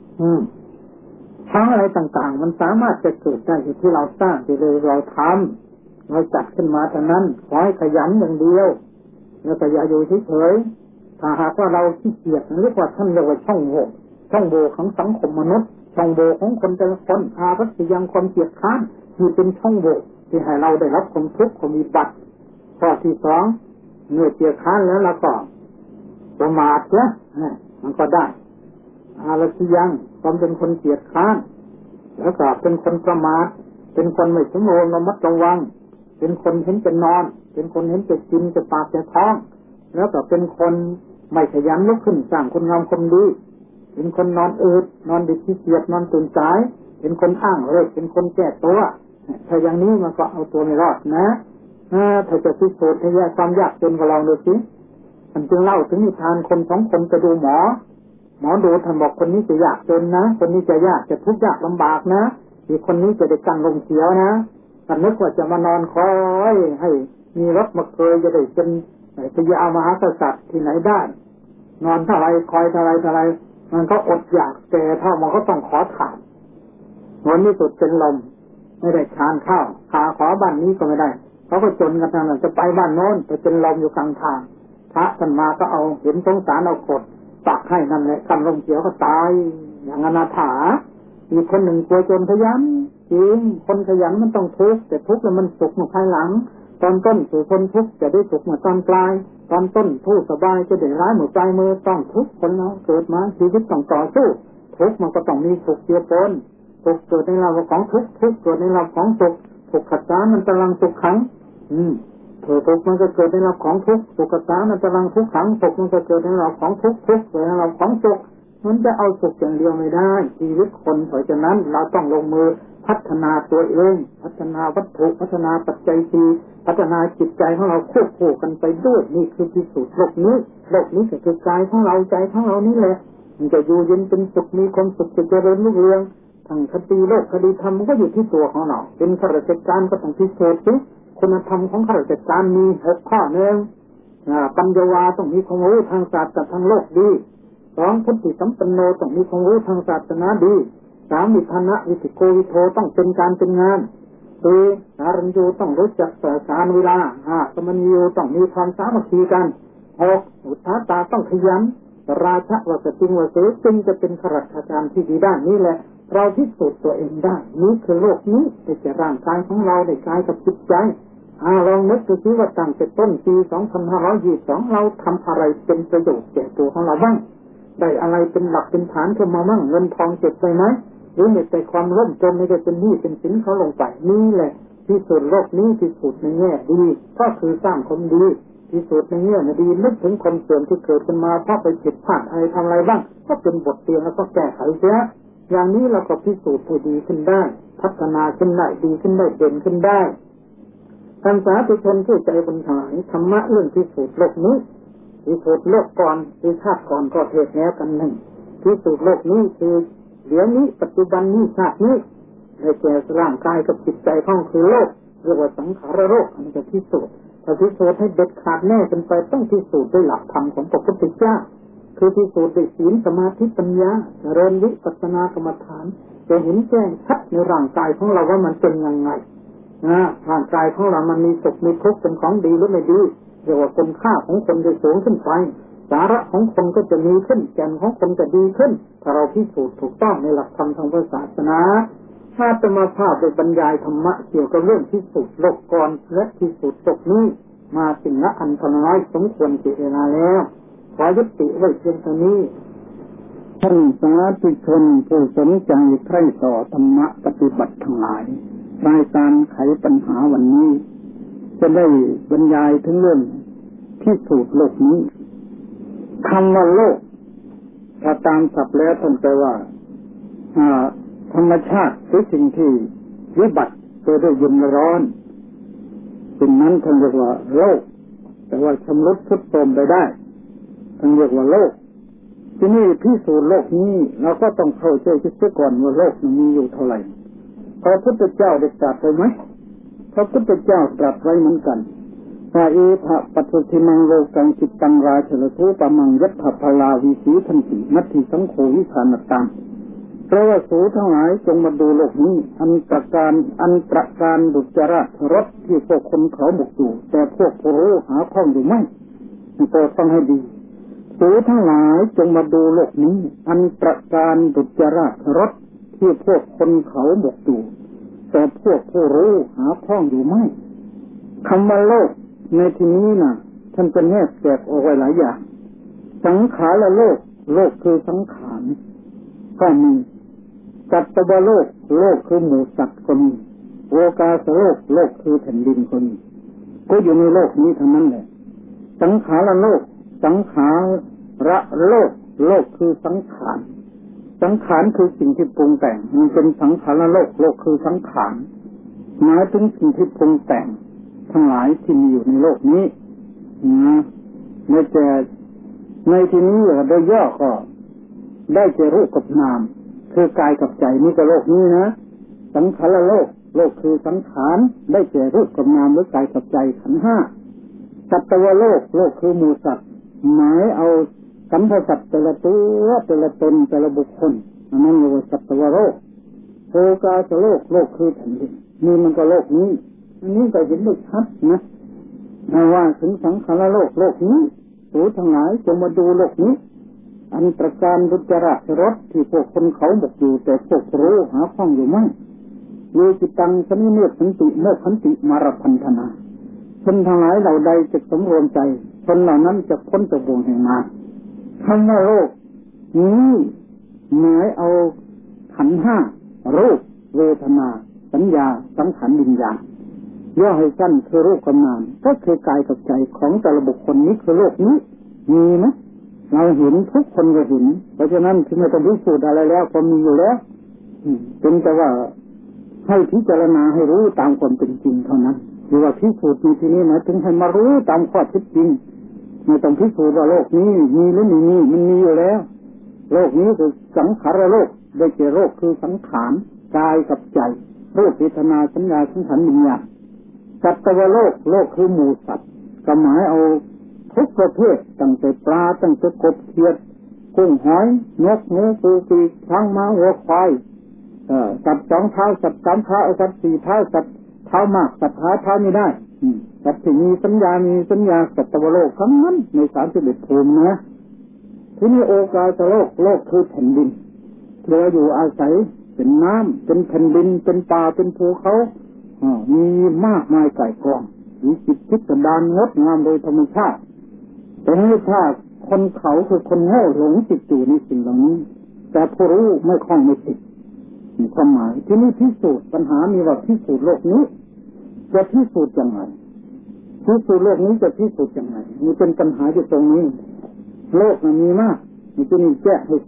ทั้งอะไรต่างๆมันสามารถจะเกิดได้อยู่ที่เราสร้างที่เราทำเราจัดขึ้นมาเท่านั้นขอให้ขยันอย่างเดียวแล้วก็อย่าอยู่เฉยๆถ้าหากว่าเราขี้เกียจเรียกว่าท่านเรียกว่าช่องโหว่ของสังคมมนุษย์ช่องโหว่ของคนแต่ละคนอารักยังความเกียจค้านที่เป็นช่องโหว่ที่ให้เราได้รับความทุกข์ความวิบัติข้อที่สองเมื่อเกียจค้านแล้วเราก็ประมาทนะมันก็ได้อารักยังความเป็นคนเกียจค้านแล้วก็เป็นคนประมาทเป็นคนไม่สมบูรณ์ระมัดระวังเป็นคนเห็นจะนอนเป็นคนเห็นจะกินจะปากจะท้องแล้วก็เป็นคนไม่ขยันลุกขึ้นสร้างคุณงามความดีเป็นคนนอนอืดนอนดึกขี้เกียจนอนตื่นสายเป็นคนอ้างเลิกเป็นคนแก้ตัวถ้าอย่างนี้มันก็เอาตัวไม่รอดนะถ้าจะพิสูจน์ให้แยกความยากจนกับเราดูสิมันจึงเล่าถึงนิทานคนสองคนไปดูหมอดูท่านบอกคนนี้จะยากจนนะคนนี้จะยากจะทุกข์ยากลำบากนะอีกคนนี้จะได้กันลงเสียวนะท่านนึกว่าจะมานอนคอยให้มีรถมาเคยจะได้เป็นพญามหากษัตริย์ที่ไหนได้นอนเท่าไรคอยเท่าไรมันก็อดอยากแต่ถ้ามันก็ต้องขอทานวันนี้สุดเป็นลมไม่ได้ทานข้าวขอบ้านนี้ก็ไม่ได้เขาก็จนกันนั่นจะไปบ้านโน้นไปเป็นลมอยู่กลางทางพระท่านมาก็เอาเห็นสงสารเอากดตักให้นั่นแหละกันลมเสียวก็ตายอย่างอนาถามีคนหนึ่งกลัวจนขยันจริงคนขยันมันต้องทุกข์แต่ทุกข์แล้วมันสุขในภายหลังตอนต้นสู่คนทุกข์จะได้สุขเมื่อตอนปลายตอนต้นทุกข์สบายจะได้ร้ายเมื่อปลายมือต้องทุกข์คนเราเกิดมาชีวิตต้องต่อสู้ทุกข์มันก็ต้องมีสุขเจือปนสุขเกิดในเราของทุกข์ทุกข์เกิดในเราของสุขสุขขัดสามันตรังสุขขังทุกข์มันจะเกิดในเราของทุกข์สุขขัดสามันตรังทุกขังสุขมันจะเกิดในเราของทุกข์ทุกข์เกิดในเราของสุขมันจะเอาสุขอย่างเดียวไม่ได้ชีวิตคนเพราะฉะนั้นเราต้องลงมือพัฒนาตัวเองพัฒนาวัตถุพัฒนาปัจจัยสี่พัฒนาจิตใจของเราควบคู่กันไปด้วยนี่คือพิสูจน์โลกนี้ก็คือกายของเราใจของเรานี่แหละมันจะอยู่เย็นเป็นสุขมีความสุขจะเจริญรุ่งเรืองทางคดีโลกคดีธรรมมันก็อยู่ที่ตัวของเราเป็นข้าราชการก็ต้องพิสูจน์สิคุณธรรมของข้าราชการมี6ข้อนึงปัญญาวาต้องมีความรู้ทางศาสตร์กับทางโลกดี2พุทธิสัมปันโนต้องมีความรู้ทางศาสนาดี3วิธานะวิสิโกวิโทต้องเป็นการเป็นงาน4สารัญญูต้องรู้จักประสานเวลา5สมัญญูต้องมีความสามัคคีกัน6อุทธาตาต้องขยันราชวสติวเสจึงจะเป็นข้าราชการที่ดีด้านนี้แหละเราพิสูจน์ตัวเองได้นี่คือโลกนี้แต่ร่างกายของเราในกายกับจิตใจลองนึกดูสิว่าตั้งแต่ต้นปี2522เราทำอะไรเป็นประโยชน์แก่ตัวของเราบ้างได้อะไรเป็นหลักเป็นฐานขึ้นมาบ้างเงินทองเก็บไปไหมหรือมีแต่ความร่มจมไม่ได้เป็นหนี้เป็นสินเขาลงไปนี่แหละที่สุดโลกนี้ที่สุดในแง่ดีก็คือสร้างคนดีที่สุดในแง่ดีนึกถึงคนเสื่อมที่เกิดขึ้นมาเพราะไปผิดพลาดอะไรทำอะไรบ้างก็เป็นบทเรียนแล้วก็แก้ไขเสียอย่างนี้เราก็พิสูจน์ให้ดีขึ้นได้พัฒนาขึ้นได้ดีขึ้นได้เด่นขึ้นได้ท่านสาธุชนผู้ใจบุญหายธรรมะเรื่องพิสูจน์โลกนี้พิสูจน์โลกก่อนพิชาติก่อนก็เทศแล้วกันหนึ่งพิสูจน์โลกนี้คือเดี๋ยวนี้ปัจจุบันนี้ชาตินี้ได้แก่ร่างกายกับจิตใจของคือโลกเรียกว่าสังขารโลกอันนี้จะพิสูจน์ถ้าพิสูจน์ให้เด็ดขาดแน่เป็นไปต้องพิสูจน์ด้วยหลักธรรมของพระพุทธเจ้าคือพิสูจน์ด้วยศีลสมาธิปัญญาเจริญวิปัสสนากรรมฐานจะเห็นแจ้งชัดในร่างกายของเราว่ามันเป็นยังไงร่างกายของเรามันมีสุขมีทุกข์เป็นของดีหรือไม่ดีเรียกว่าคุณค่าของคนจะสูงขึ้นไปสาระของคนก็จะมีขึ้นแก่นของคนจะดีขึ้นถ้าเราพิสูจน์ถูกต้องในหลักธรรมทางศาสนาถ้าจะมาภาพโดยบรรยายธรรมะเกี่ยวกับเรื่องพิสูจน์โลกก่อนและพิสูจน์โลกนี้มาสิ่งละอันพน้อยสมควรเจริญแล้วขอยุติไว้เพียงเท่านี้ท่านสาธุชนผู้สนใจใคร่ต่อธรรมะปฏิบัติทั้งหลายรายการไขปัญหาวันนี้จะได้บรรยายถึงเรื่องพิสูจน์โลกนี้คำว่าโลกถ้าตามศัพท์แล้วท่านแปลว่าธรรมชาติคือสิ่งที่วิบัติเกิดด้วยเย็นร้อนสิ่งนั้นท่านเรียกว่าโลกแต่ว่าชำรุดทรุดโทรมไปได้ท่านเรียกว่าโลกที่นี่พิสูจน์โลกนี้เราก็ต้องเข้าใจคิดเสียก่อนว่าโลกมันมีอยู่เท่าไหร่พระพุทธเจ้าได้ตรัสไว้ไหมพระพุทธเจ้าตรัสไว้เหมือนกันว่าเอภะปัจจุทิมังโลกังจิตตังราชลทุปมังยัตถพลาวิสีทันติมัตถิสังโฆวิสานตังเพราะว่าสูทั้งหลายจงมาดูโลกนี้อันตรการดุจราชรถที่พวกคนเขาบุกอยู่แต่พวกผู้รู้หาข้องอยู่ไม่โปรดฟังให้ดีสูทั้งหลายจงมาดูโลกนี้อันตรการดุจราชรถที่พวกคนเขาบุกอยู่แต่พวกผู้รู้หาข้องอยู่ไม่คำว่าโลกในที่นี้นะท่านจะแยกแยะออกไว้หลายอย่างสังขารโลกโลกคือสังขารก็มีสัตวโลกโลกคือหมู่สัตว์ก็มีโลกาสโลกโลกคือแผ่นดินก็มีก็อยู่ในโลกนี้ทั้งนั้นแหละสังขารโลกสังขารโลกโลกคือสังขารสังขารคือสิ่งที่ปรุงแต่งมันเป็นสังขารโลกโลกคือสังขารหมายถึงสิ่งที่ปรุงแต่งทั้งหลายที่มีอยู่ในโลกนี้ไม่แต่ในที่นี้โดยย่อก็ได้แก่รูปกับนามคือกายกับใจนี่ก็โลกนี้นะสังขารโลกโลกคือสังขารได้แก่รูปกับนามหรือกายกับใจขันธ์ห้าสัตวโลกโลกคือหมู่สัตว์หมายเอาสัมพสัตว์แต่ละตัวแต่ละตนแต่ละบุคคลนั่นเรียกว่าสัตวโลกโลกาสโลกโลกคือแผ่นดินนี่มันก็โลกนี้อันนี้ก็เห็นได้ชัดนะไม่ว่าถึงสังขารโลกโลกนี้สูทั้งหลายจงมาดูโลกนี้อันตรการดุจราชรถที่พวกคนเขาบกอยู่แต่พวกรู้หาข้องอยู่ไม่โยจิตังสนิเมตขันติโมขันติมารพันธนาคนทั้งหลายเหล่าใดจะสำรวมใจคนเหล่านั้นจะพ้นจากบ่วงแห่งมารคำว่าโลกนี้หมายเอาขันธ์ห้ารูปเวทนาสัญญาสังขารวิญญาณย่อให้สั้นคือรูปกับนามก็คือกายกับใจของแต่ละบุคคลนี้คือโลกนี้มีไหมเราเห็นทุกคนก็เห็นเพราะฉะนั้นถึงไม่ต้องพิสูจน์อะไรแล้วพอมีอยู่แล้วเป็นแต่ว่าให้พิจารณาให้รู้ตามความเป็นจริงเท่านั้นหรือว่าพิสูจน์ในที่นี้หมายถึงให้มารู้ตามข้อเท็จจริงไม่ต้องพิสูจน์ว่าโลกนี้มีหรือไม่มีมันมีอยู่แล้วโลกนี้คือสังขารโลกได้แก่โลกคือสังขารกายกับใจรูปเวทนาสัญญาสังขารวิญญาณสัตวโลกโลกคือหมู่สัตว์ก็หมายเอาทุกประเภทตั้งแต่ปลาตั้งแต่กบเขียดกุ้งหอยนกหนูปูปีกช้างม้าวัวควายสัตว์สองเท้าสัตว์สามเท้าสัตว์สี่เท้าสัตว์เท้ามากสัตว์เท้าไม่ได้สัตว์ที่มีสัญญาสัตวโลกทั้งนั้นใน31ภูมินะที่นี่โอกาสโลกโลกคือแผ่นดินเราอยู่อาศัยเป็นน้ำเป็นแผ่นดินเป็นป่าเป็นภูเขามีมากมายไก่กองมีจิตพิสดารงดงามโดยธรรมชาติแต่นี้ถ้าคนเขาคือคนโง่หลงติดอยู่ในสิ่งเหล่านี้แต่ผู้รู้ไม่คล้องไม่ติดมีความหมายที่นี่พิสูจน์ปัญหามีว่าพิสูจน์โลกนี้จะพิสูจน์อย่างไรพิสูจน์โลกนี้จะพิสูจน์อย่างไรมีเป็นปัญหาอยู่ตรงนี้โลกมันมีมากมีจะมีแก้ให้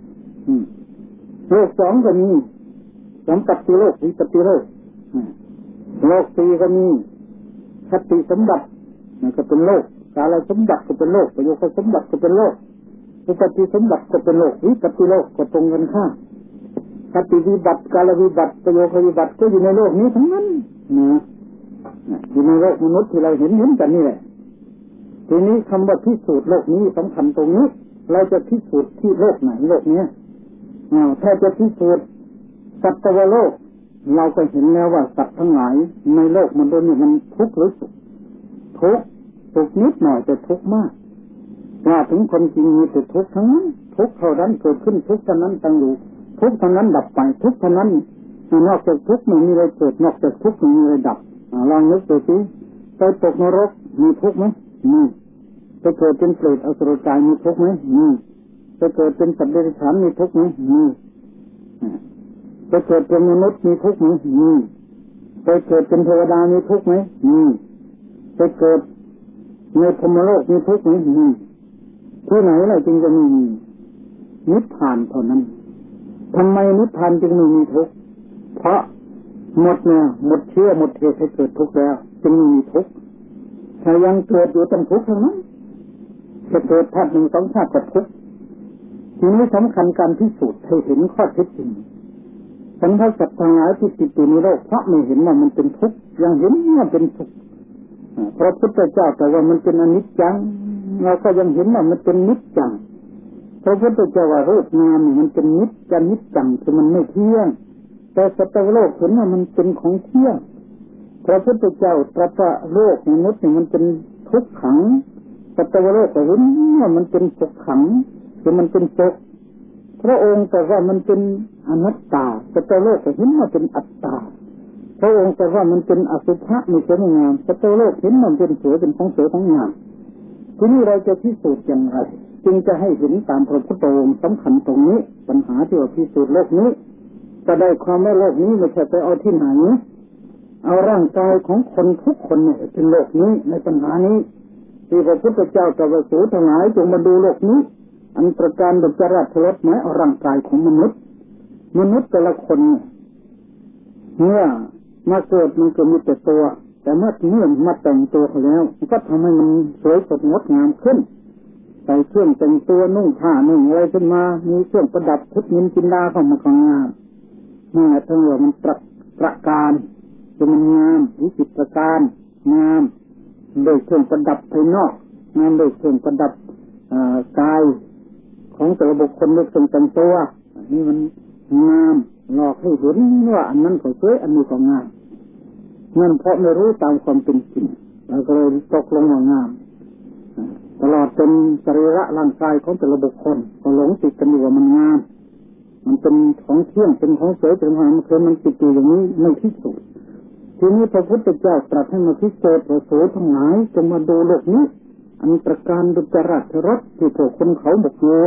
3โลก2ก็มีสัมปติโลกวิปติโลกโลก4ก็มีคติสมบัตินั่นก็เป็นโลกกาลสมบัติก็เป็นโลกประโยคสมบัติก็เป็นโลกอุปติสมบัติก็เป็นโลกวิปติโลกก็ตรงกันข้ามคติวิบัติกาลวิบัติประโยควิบัติก็อยู่ในโลกนี้ทั้งนั้นนะอยู่ในโลกมนุษย์ที่เราเห็นกันนี่แหละทีนี้คำว่าพิสูจน์โลกนี้สำคัญตรงนี้เราจะพิสูจน์ที่โลกไหนโลกนี้ถ้าจะพิสูจน์สัตวโลกเราก็เห็นแล้วว่าสัตว์ทั้งหลายในโลกมนุษย์นี่มันทุกข์หรือสุขทุกข์สุขนิดหน่อยแต่ทุกข์มากว่าถึงคนจริงมีแต่ทุกข์ทั้งนั้นทุกข์เท่านั้นเกิดขึ้นทุกข์เท่านั้นตั้งอยู่ทุกข์เท่านั้นดับไปทุกข์เท่านั้นนอกจากทุกข์ไม่มีอะไรเกิดนอกจากทุกข์ไม่มีอะไรดับลองนึกดูสิไปตกนรกมีทุกข์ไหมมีไปเกิดเป็นเปรตอสุรกายมีทุกข์ไหมมีไปเกิดเป็นสัตว์เดรัจฉานมีทุกข์ไหมมีไปเกิดเป็นมนุษย์มีทุกข์ไหมมีไปเกิดเป็นเทวดามีทุกข์ไหมมีไปเกิดในพรหมโลกมีทุกข์ไหมมีที่ไหนล่ะจึงจะมีนิพพานเท่านั้นทำไมนิพพานจึงไม่มีทุกข์เพราะหมดเนี่ยหมดเชื้อหมดเหตุให้เกิดทุกข์แล้วจึงมีทุกข์ถ้ายังเกิดอยู่ต้องทุกข์ทั้งนั้นจะเกิดชาติ1 2 ชาติก็ทุกข์ทีนี้สำคัญการพิสูจน์ให้เห็นข้อเท็จจริงสัมผัสสัตว์ทั้งหลายที่ติดอยู่ในโลกเพราะไม่เห็นว่ามันเป็นทุกข์ยังเห็นว่าเป็นสุขพระพุทธเจ้าแต่ว่ามันเป็นอนิจจังเราก็ยังเห็นว่ามันเป็นนิจจังพระพุทธเจ้าว่ารูปนามมันเป็นนิจจังคือมันไม่เที่ยงแต่สัตว์โลกเห็นว่ามันเป็นของเที่ยงพระพุทธเจ้าตรัสว่าโลกมนุษย์นี่มันเป็นทุกขังสัตว์โลกก็เห็นว่ามันเป็นสุขขังคือมันเป็นสุขพระองค์แต่ว่ามันเป็นอนัตตาสัตว์โลกก็เห็นว่าเป็นอัตตาพระองค์แต่ว่ามันเป็นอสุภะไม่สวยงามสัตว์โลกเห็นมันเป็นสวยเป็นของสวยของงามทีนี้เราจะพิสูจน์อย่างไรจึงจะให้เห็นตามพระพุทธองค์สำคัญตรงนี้ปัญหาที่ว่าพิสูจน์โลกนี้จะได้ความว่าโลกนี้ไม่ใช่ไปเอาที่ไหนเอาร่างกายของคนทุกคนเนี่ยเป็นโลกนี้ในปัญหานี้ที่พระพุทธเจ้าตรัสว่าทั้งหลายจงมาดูโลกนี้อันประการดุจราชรสหมายเอาร่างกายของมนุษย์แต่ละคนเมื่อมาเกิดมันก็มีแต่ตัวแต่เมื่อมาแต่งตัวเขาแล้วมันก็ทำให้มันสวยสดงดงามขึ้นใส่เครื่องแต่งตัวนุ่งผ้านุ่งอะไรขึ้นมามีเครื่องประดับเพชรนินจินดาเข้ามาของงามนี่แหละทั้งหมดมันประการจะมันงามวิจิตรการงามโดยเครื่องประดับภายนอกงามโดยเครื่องประดับกายของแต่ละบุคคลด้วยเครื่องแต่งตัวนี่มันงามหลอกให้เห็นว่าอันนั้นก็สวยอันนี้ก็งามนั่นเพราะไม่รู้ตามความเป็นจริงเราก็เลยตกลงว่างามตลอดเป็นสรีระร่างกายของแต่ละบุคคลก็หลงติดกันอยู่ว่ามันงามมันเป็นของเที่ยงเป็นของสวยเป็นของมันเคยมันติดอยู่อย่างนี้ไม่พิสูจน์ทีนี้พระพุทธเจ้าตรัสให้มาพิสูจน์ว่าโสทั้งหลายจงมาดูโลกนี้อันประการดุจราชรสที่พวกคนเขาบอกอยู่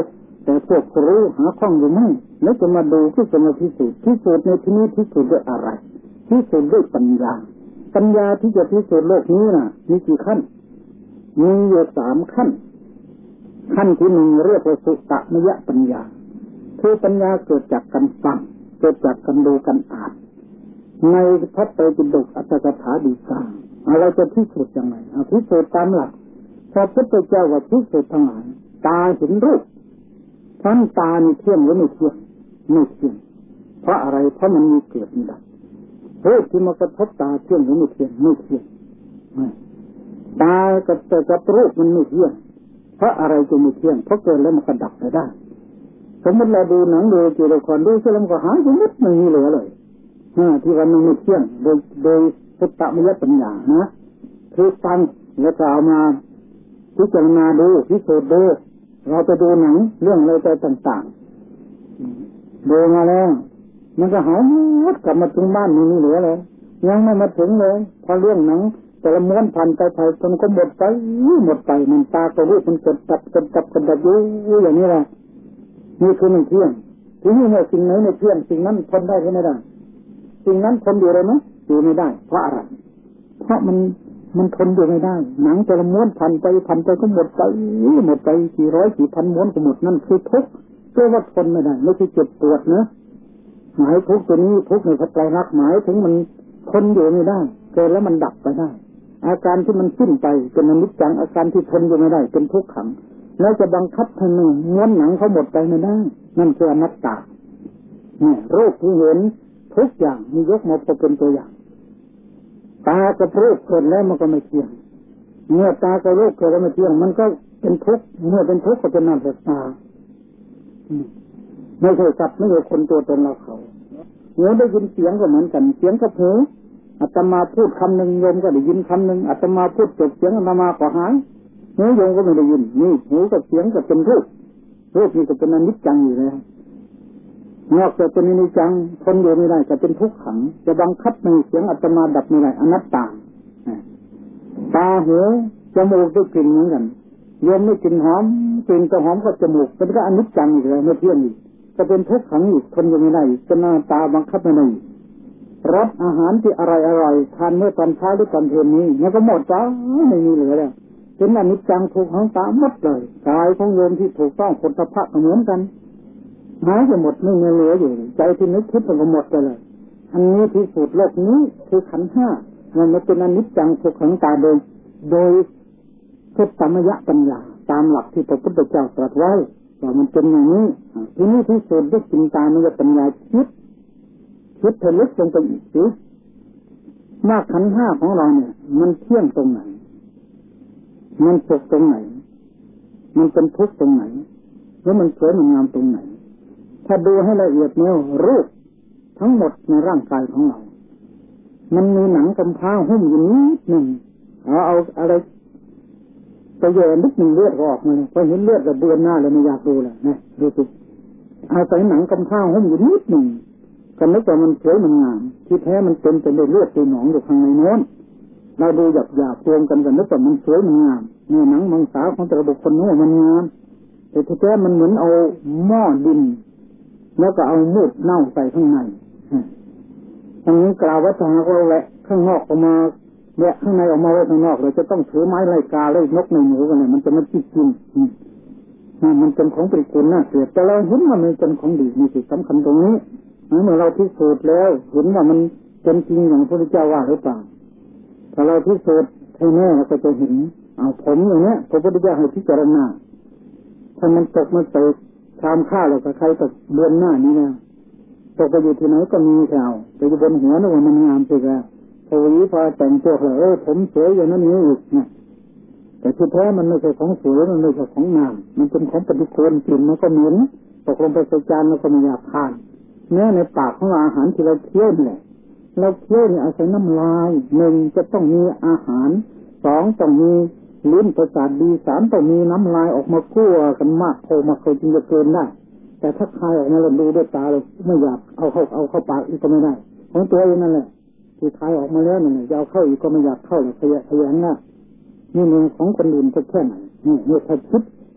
แต่พวกรู้หาข้องอยู่ไม่แล้วจะมาดูที่จะมาพิสูจน์ในที่นี้พิสูจน์ด้วยอะไรพิสูจน์ด้วยปัญญาที่จะพิสูจน์โลกนี้น่ะมีกี่ขั้นมีอยู่3ขั้นที่1เรียกว่าสุตตมยปัญญาคือปัญญาเกิดจากการฟังเกิดจากการดูการอ่านในพระไตรปิฎกอัตถกถาดีกาเราจะพิสูจน์ยังไงพิสูจน์ตามหลักพระพุทธเจ้าว่าพิสูจน์ทั้งหลายตาเห็นรูปท่านตานี่เที่ยงหรือไม่เที่ยงเพราะอะไรเพราะมันมีเกิดมีดับรูปที่มากระทบตาเที่ยงหรือไม่เที่ยงตากับรูปมันไม่เที่ยงเพราะอะไรจึงไม่เที่ยงเพราะเกิดแล้วมันก็ดับไปได้สมมติเราดูหนังดูละครดูเสร็จแล้วก็หายไปหมดไม่มีเหลือเลยที่วันมันไม่เที่ยงโดยสุตตมยปัญญานะคือฟังแล้วก็เอามาพิจารณาดูพิสูจน์ดูเราจะดูหนังเรื่องอะไรต่างๆดูมาแล้วมันก็หายหมดกลับมาถึงบ้านไม่มีเหลือเลยยังไม่มาถึงเลยพอเรื่องหนังแต่ละม้วนพันไปจนก็หมดไปมันตาก็รูปมันกระดับอยู่อย่างนี้แหละนี่คือมันเที่ยงทีนี้เมื่อสิ่งไหนไม่เที่ยงสิ่งนั้นทนได้หรือไม่ได้สิ่งนั้นทนอยู่เลยไหมอยู่ไม่ได้เพราะอะไรเพราะมันทนอยู่ไม่ได้หนังแต่ละม้วนพันไปก็หมดไปกี่ร้อยกี่พันม้วนก็หมดนั่นคือทุกข์เรียกว่าทนไม่ได้ไม่ใช่เจ็บปวดนะหมายทุกข์ตัวนี้ทุกข์ในพระไตรลักษณ์หมายถึงมันทนอยู่ไม่ได้เกิดแล้วมันดับไปได้อาการที่มันสิ้นไปเป็นอนิจจังอาการที่ทนอยู่ไม่ได้เป็นทุกขังแล้วจะบังคับให้ม้วนหนังเขาหมดไปไม่ได้นั่นคืออนัตตาเนี่ยรูปที่เห็นทุกอย่างมียกมาเป็นตัวอย่างตากับรูปเกิดแล้วมันก็ไม่เที่ยงเมื่อตากับรูปเกิดแล้วไม่เที่ยงมันก็เป็นทุกข์เมื่อเป็นทุกข์ก็เป็นนามเป็นตาไม่ใช่สัตว์ไม่ใช่คนตัวตนเราเขาเมื่อได้ยินเสียงก็เหมือนกันเสียงกับหูอาตมาพูดคำหนึ่งโยมก็ได้ยินคำหนึ่งอาตมาพูดจบเสียงอาตมาก็หายหูโยมก็ไม่ได้ยินนี่หูกับเสียงก็เป็นรูปนี่ก็เป็นอนิจจังอยู่แล้วนอกจากเป็นอนิจจังทนอยู่ไม่ได้ก็เป็นทุกขังจะบังคับในเสียงอาตมาดับไม่ได้อนัตตาตาหูจมูกได้กลิ่นเหมือนกันโยมไม่กลิ่นหอมกลิ่นจะหอมก็จมูกเป็นก็อนิจจังอีกแล้วไม่เที่ยงอีกจะเป็นทุกขังอีกทนอยู่ไม่ได้จะหน้าตาบังคับไม่ได้รสอาหารที่อร่อยทานเมื่อตอนเช้าหรือตอนเย็นนี้มันก็หมดจ้าไม่มีเหลือแล้วเป็นอนิจจังทุกขังตาหมดเลยกายของโยมที่ถูกต้องผลสะพะเหมือนกันหายจะหมดไม่มีเหลืออยู่ใจที่นึกคิดมันก็หมดไปเลยอันนี้ที่สุดโลกนี้คือขันธ์ห้ามันเป็นอนิจจังทุกขังตาโดยสุตตมยปัญญาตามหลักที่พระพุทธเจ้าตรัสไว้ว่ามันเป็นอย่างนี้ที่นี่ที่สุดด้วยจินตามยปัญญาคิดเธอลึกลงไปอีกสิว่าขันธ์ห้าของเราเนี่ยมันเที่ยงตรงไหนมันสุขตรงไหนมันเป็นทุกข์ตรงไหนแล้วมันสวยมันงามตรงไหนถ้าดูให้ละเอียดเนี่ยรูปทั้งหมดในร่างกายของเรามันมีหนังกำพร้าหุ้มอยู่นิดหนึ่งเอาอะไรไปแย่นิดหนึ่งเลือดออกมาเลยพอเห็นเลือดก็เบือนหน้าเลยไม่อยากดูเลยนะดูสิเอาใส่หนังกำพร้าหุ้มอยู่นิดหนึ่งก็นึกว่ามันสวยมันงามที่แท้มันเป็นแต่เลือดเป็นหนองอยู่ข้างในโน้นเราดูหยาบรวมกันนึกว่ามันสวยมันงามเนี่ยหนังมังสาของแต่ละบุคคลโน้นมันงามแต่ที่แท้มันเหมือนเอาหม้อดินแล้วก็เอามูดเน่าใส่ข้างในทางนี้กล่าวว่าถ้าหากเราแหละข้างนอกออกมาแหละข้างในออกมาไว้ข้างนอกเราจะต้องถือไม้ไล่กาไล่นกในหมูกันเลยมันจะมาจิ้มมันเป็นของปริคุณน่าเกลียดแต่เราเห็นว่ามันเป็นของดีมีสิ่งสำคัญตรงนี้เมื่อเราพิสูจน์แล้วเห็นว่ามันเป็นจริงอย่างพระพุทธเจ้าว่าหรือเปล่าถ้าเราพิสูจน์ให้แน่เราก็จะเห็นผมอย่างเนี้ยพระพุทธเจ้าให้พิจารณาถ้ามันตกมาใส่ชามข้าวแล้วก็ใครก็เบือนหน้านี้นะตกไปอยู่ที่ไหนก็มีแถวไปอยู่บนหัวนึกว่ามันงามไปแล้วพอวิพาแต่งตัวเลยผมสวยอย่างนั้นนี้อีกนะแต่ที่แท้มันไม่ใช่ของสวยมันไม่ใช่ของงามมันเป็นของปฏิกูลกลิ่นมันก็เหม็นตกลงไปใส่จานมันก็ไม่อยากทานเนื้อในปากของอาหารที่เราเคี้ยวเนี่ยเราเคี้ยวเนี่ยอาศัยน้ำลายหนึ่งจะต้องมีอาหารสองต้องมีลิ้นประสาทดีสามต้องมีน้ำลายออกมาคั่วกันมากโคมาเคยจึงจะเกินได้แต่ถ้าคายออกมาเราดูด้วยตาเราไม่อยากเอาเข้าปากอีกก็ไม่ได้ของตัวเองนั่นแหละที่คายออกมาแล้วนั่นแหละจะเอาเข้าอีกก็ไม่อยากเข้าเลยขยันนะนี่มือของคนอื่นจะแค่ไหนนี่ถ้าคิด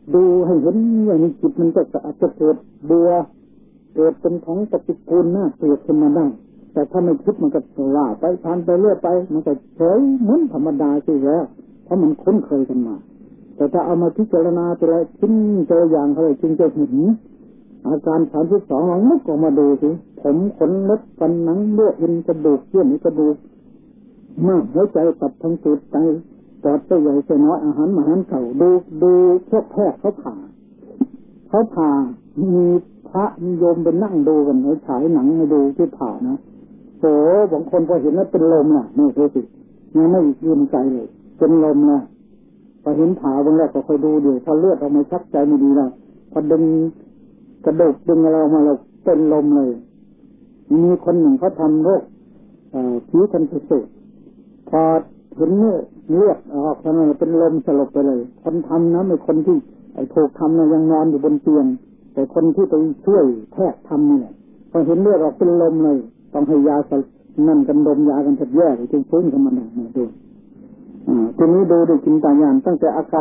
ดูให้เห็นอย่างนี้จิตมันจะอาจจะเกิดเบื่อเกิดเป็นของปฏิกูลน่าเกลียดขึ้นมาได้แต่ถ้าไม่คิดมันก็ว่าไปผ่านไปเรื่อยไปมันก็เฉยเหมือนธรรมดาสิแล้วเพราะมันคุ้นเคยกันมาแต่ถ้าเอามาพิจารณาตัวละชิ้นตัวอย่างเขาเลยจึงจะเห็นอาการ32ลองนึกออกมาดูสิผมขนเล็บฟันหนังเลือดเอ็นกระดูกเยื่อในกระดูกมากหัวใจตับทั้งสูดไตปอดไตใหญ่ไตน้อยอาหารมหาเก่าดูพวกแพทย์เขาผ่ามีพระนิยมเป็นนั่งดูกันเขาฉายหนังมาดูที่ผ่านะโอ้บางคนพอเห็นแล้วเป็นลมน่ะนี่เธอสิยังไม่ยืนใจเลยเป็นลมนะพอเห็นผ่าบางแรกก็คอยดูเดี๋ยวพอเลือดออกมาชักใจไม่ดีแล้วพอดึงกระดูกดึงอะไรออกมาเราเป็นลมเลยมีคนหนึ่งเขาทำโรคผิวคันสุดพอเห็นเลือดออกทำไมเป็นลมสลบไปเลยคนทำนะไม่คนที่ถูกทำนะยังนอนอยู่บนเตียงแต่คนที่ไปช่วยแพทย์ทำเนี่ยพอเห็นเลือดออกเป็นลมเลยต้องให้ยานั่นกันดมยากันแย่จึงฟื้นขึ้นมาได้ดูทีนี้ดูด้วยจินตญาณตั้งแต่อาการ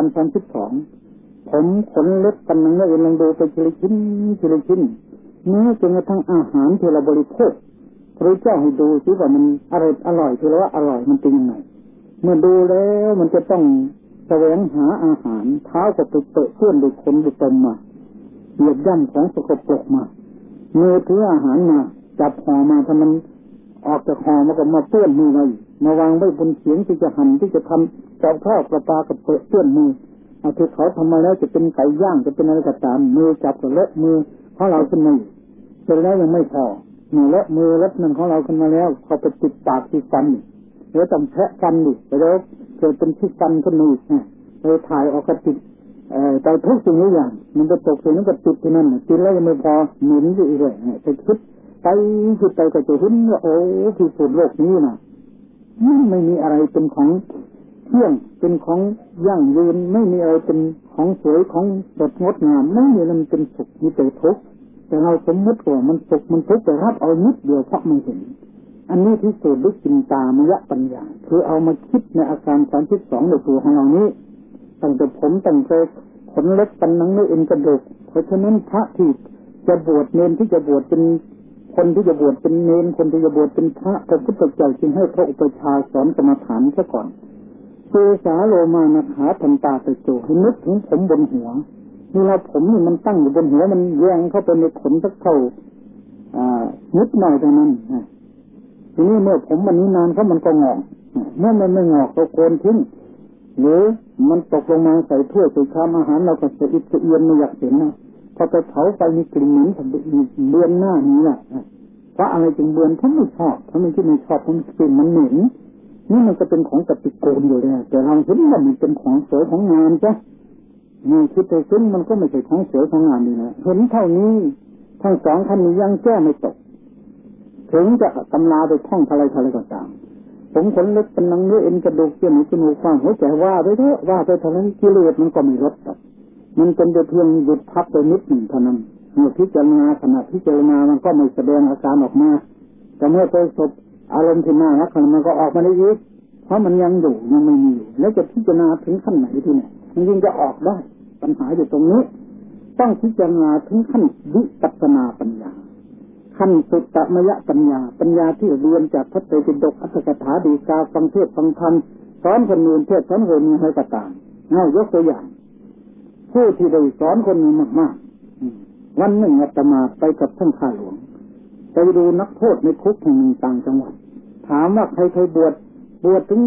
32ผมขนเล็บกันนังเอ็นลองดูไปทีละชิ้นเนื้อจนกระทั่งอาหารที่เราบริโภคพระเจ้าให้ดูสิว่ามันอร่อยที่เราว่าอร่อยมันเป็นยังไงเมื่อดูแล้วมันจะต้องแสวงหาอาหารเท้าก็ไปเตะเพื่อนด้วยคนด้วยตมมาเหยียบย่ำของสกปรกมามือถืออาหารมาจับห่อมาถ้ามันออกจากห่อมันก็มาเปื้อนมือไว้มาวางไว้บนเขียงที่จะหั่นที่จะทำกับข้าวปลากับเปื้อนมือเอาที่เขาทำมาแล้วจะเป็นไก่ย่างจะเป็นอะไรก็ตามมือจับกับเลอะมือเพราะเราขึ้นมาเสร็จแล้วยังไม่พอเลอะมือเลอะนั่นของเราขึ้นมาแล้วเขาไปติดปากติดฟันแล้วต้องแทะฟันดิไปแล้วเกิดเป็นที่ฟันขึ้นมาอีกเลยถ่ายออกกระติดแต่ทุกสิ่งทุกอย่างมันจะตกสิ่งนั้นก็ติดที่นั่นกินแล้วยังไม่พอหมิ่นอยู่อีกเลยไปคิดไปก็จะเห็นว่าโอ้ที่สุดโลกนี้นะไม่มีอะไรเป็นของเที่ยงเป็นของยั่งยืนไม่มีอะไรเป็นของสวยของสดงดงามไม่มีอะไรเป็นสุขมีแต่ทุกข์แต่เราสมมติว่ามันสุขมันทุกข์แต่รับเอานิดเดียวเพราะมันเห็นอันนี้ที่สุดด้วยจินตามยปัญญาคือเอามาคิดในอาการ32ในตัวของเรานี้ตั้งแต่ผมตั้งแต่ขนเล็บฟันหนังเนื้อเอ็นกระดูกเพราะฉะนั้นพระที่จะบวชเนรที่จะบวชเป็นคนที่จะบวชเป็นเนรคนที่จะบวชเป็นพระพระพุทธเจ้าจึงให้พระอุปชาสอนกรรมฐานซะก่อนเจสาโลมานะขาทันตาไปโจให้นึกถึงผมบนหัวเวลาผมนี่มันตั้งอยู่บนหัวมันแยงเข้าไปในขนสักเท่านิดหน่อยเท่านั้นทีนี้เมื่อผมมันนี้นานเขามันก็งอกเมื่อมันไม่งอกก็โกนทิ้งหรือมันตกลงมาใส่ถ้วยใส่ชามอาหารเราก็เสียอิสเอียนไม่อยากเห็นนะพอไปเผาไปมีกลิ่นเหม็นเบือนหน้านี้แหละเพราะอะไรจึงเบือนเขาไม่ชอบเขาไม่คิดไม่ชอบเพราะกลิ่นมันเหม็นนี่มันจะเป็นของปฏิกูลอยู่เลยแต่เราเห็นว่ามันเป็นของสวยของงามจ้ะนี่คิดไปซึ่งมันก็ไม่ใช่ของสวยของงามนี่นะเห็นเท่านี้ทั้งสองท่านนี้ยังแก้ไม่ตกถึงจะตำราไปท่องทะเลก็ตามผมขนเล็บเป็นหนังเนื้อเอ็นกระดูกเยื่อในจมูกฟันหัวใจว่าไปเถอะว่าไปเท่านั้นกิเลสมันก็ไม่ลดมันเป็นแต่เพียงหยุดพักไปนิดหนึ่งเท่านั้นเมื่อพิจารณาขณะพิจารณามันก็ไม่แสดงอาการออกมาแต่เมื่อประสบอารมณ์ที่น่ารักมันก็ออกมาได้อีกเพราะมันยังอยู่ยังไม่มีแล้วจะพิจารณาถึงขั้นไหนที่ไหนมันยิ่งจะออกได้ปัญหาอยู่ตรงนี้ต้องพิจารณาถึงขั้นวิปัสสนาปัญญาขั้นสุตตมยปัญญาที่เรียนจากพระไตรปิฎกอัตถกถาดีกาฟังเทศฟังธรรมสอนคนอื่นเทศสอนคนอื่นให้กระตามยกตัวอย่างผู้ที่ได้สอนคนอื่นมากๆวันหนึ่งอาตมาไปกับท่านข้าหลวงไปดูนักโทษในคุกแห่งหนึ่งต่างจังหวัดถามว่าใครเคยบวชถึง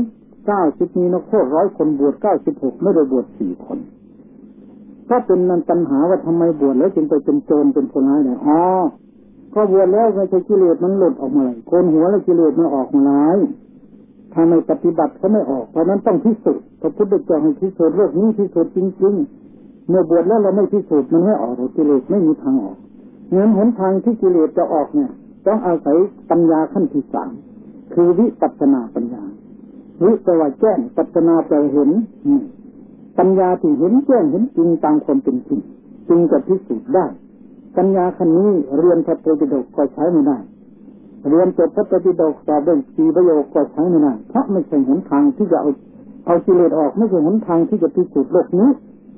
90มีนักโทษ100คนบวช96ไม่ได้บวช4คนก็เป็นนันตัณหาว่าทำไมบวชแล้วจึงไปเป็นโจรเป็นคนร้ายได้ก็บวชแล้วไม่ใช่กิเลสมันหลุดออกมาเลยโกนหัวแล้วกิเลสมันออกมาหลายถ้าไม่ปฏิบัติก็ไม่ออกเพราะนั้นต้องพิสูจน์พระพุทธเจ้าให้พิสูจน์โลกนี้พิสูจน์จริงๆเมื่อบวชแล้วเราไม่พิสูจน์มันไม่ออกกิเลสไม่มีทางออกเงื่อนหนทางที่กิเลสจะออกเนี่ยต้องอาศัยปัญญาขั้นที่3คือวิปัสสนาปัญญาวิแปลว่าแจ้งปัสสนาแปลเห็นปัญญาที่เห็นแจ้งเห็นจริงตามความเป็นจริงจึงจะพิสูจน์ได้ปัญญาขั้นนี้เรียนพระไตรปิฎกก็ใช้ไม่ได้เรียนจบพระไตรปิฎกสอบได้4ประโยคก็ใช้ไม่ได้เพราะไม่ใช่หนทางที่จะเอากิเลสออกไม่ใช่หนทางที่จะพิสูจน์โลกนี้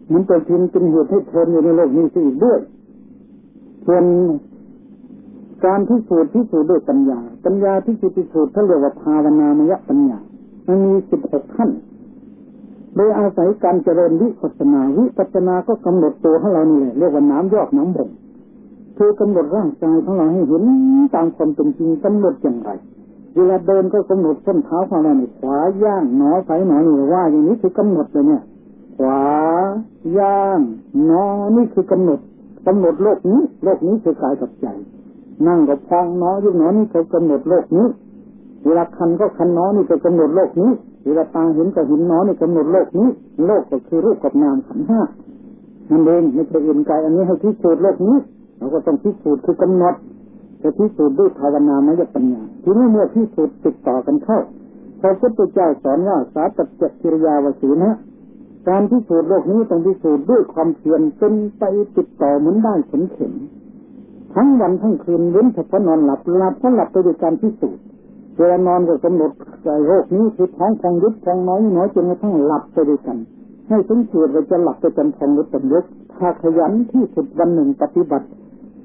มันเป็นทินเป็นเหตุให้ทนอยู่ในโลกนี้สิด้วยส่วนการพิสูจน์ด้วยปัญญาพิสูจน์เขาเรียกว่าภาวนามยปัญญามันมี16ขั้นโดยอาศัยการเจริญวิปัสสนาก็กำหนดตัวของเรานี่แหละเรียกว่าน้ำยอกน้ำบ่งคือกำหนดร่างกายของเราให้เห็นตามความเป็นจริงกำหนดอย่างไรเวลาเดินก็กำหนดส้นเท้าของเราในขวาย่างหนอไฟหนอนี่ว่าอย่างนี้คือกำหนดเลยเนี่ยขวาย่างหนอนี่คือกำหนดโลกนี้คือกายกับใจนั่งก็พองหนอยุบหนอนี่คือกำหนดโลกนี้เวลาคันก็คันหนอนี่คือกำหนดโลกนี้เวลาตาเห็นก็เห็นหนอนี่กำหนดโลกนี้โลกก็คือรูปกับนามขันธ์ห้านั่นเองไม่ใช่อื่นไกลอันนี้ให้พิสูจน์โลกนี้เราก็ต้องพิสูจน์คือกำหนดจะพิสูจน์ด้วยภาวนามยปัญญาทีนี้เมื่อพิสูจน์ติดต่อกันเข้าพระพุทธเจ้าสอนว่าสาตัจจกิริยาวสีนะการพิสูจน์โลกนี้ต้องพิสูจน์ด้วยความเพียรเป็นไปติดต่อเหมือนได้ผลเข็มทั้งวันทั้งคืนเว้นเฉพาะนอนหลับก็หลับไปด้วยการพิสูจน์เวลานอนก็กำหนดโรคนี้คือท้องพองยุบพองน้อยจนกระทั่งหลับไปด้วยกันให้สังเกตว่าจะหลับไปจนพองยุบยุบถ้าขยันที่สุดวันหนึ่งปฏิบัติ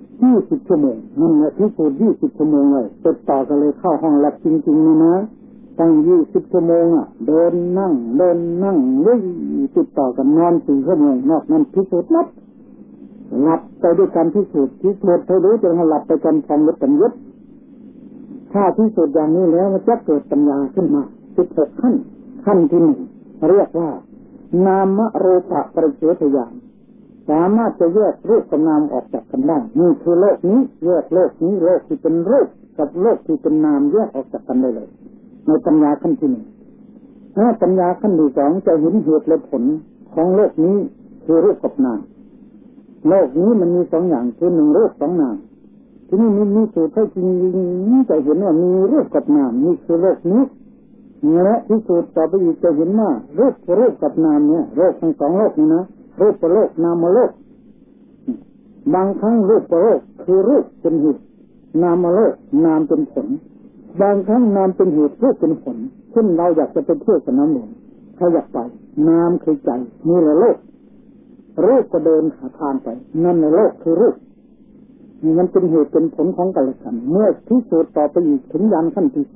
20 ชั่วโมงนั่นแหละพิสูจน์20 ชั่วโมงเลยติดต่อกันเลยเข้าห้องหลับจริงๆนะตั้ง20 ชั่วโมงเดินนั่งเลยติดต่อกันนอน4 ชั่วโมงนอกนั้นพิสูจน์หลับไปด้วยการพิสูจน์ให้รู้จนหลับไปจนพองยุบยุบถ้าพิสูจน์อย่างนี้แล้วมันจะเกิดปัญญาขึ้นมา16ขั้นที่1เรียกว่านามรูปะปริเฉทญาณสามารถจะแยกรูปกับนามออกจากกันได้นี่คือโลกนี้แยกโลกนี้โลกที่เป็นรูปกับโลกที่เป็นนามแยกออกจากกันได้เลยในปัญญาขั้นที่1ถ้าปัญญาขั้นที่2จะเห็นเหตุและผลของโลกนี้คือรูปกับนามโลกนี้มันมี2อย่างคือ1รูป2นามทีนี้มีสูตรให้จริงจะเห็นว่ามีรูปกับนามนี่คือโลกนี้และที่สุดต่อไปอีกจะเห็นว่ารูปกับนามเนี่ยโลกทั้ง2โลกนี่นะรูปโลกนามโลกบางครั้งรูปโลกคือรูปเป็นเหตุนามโลกนามเป็นผลบางครั้งนามเป็นเหตุรูปเป็นผลเช่นเราอยากจะไปเที่ยวสนามหลวงถ้าอยากไปนามคือใจนี่แหละโลกรูปก็เดินหาทางไปนั่นแหละโลกคือรูปมันเป็นเหตุเป็นผลของกันและกันเมื่อพิสูจน์ต่อไปอีกถึงญาณขั้นที่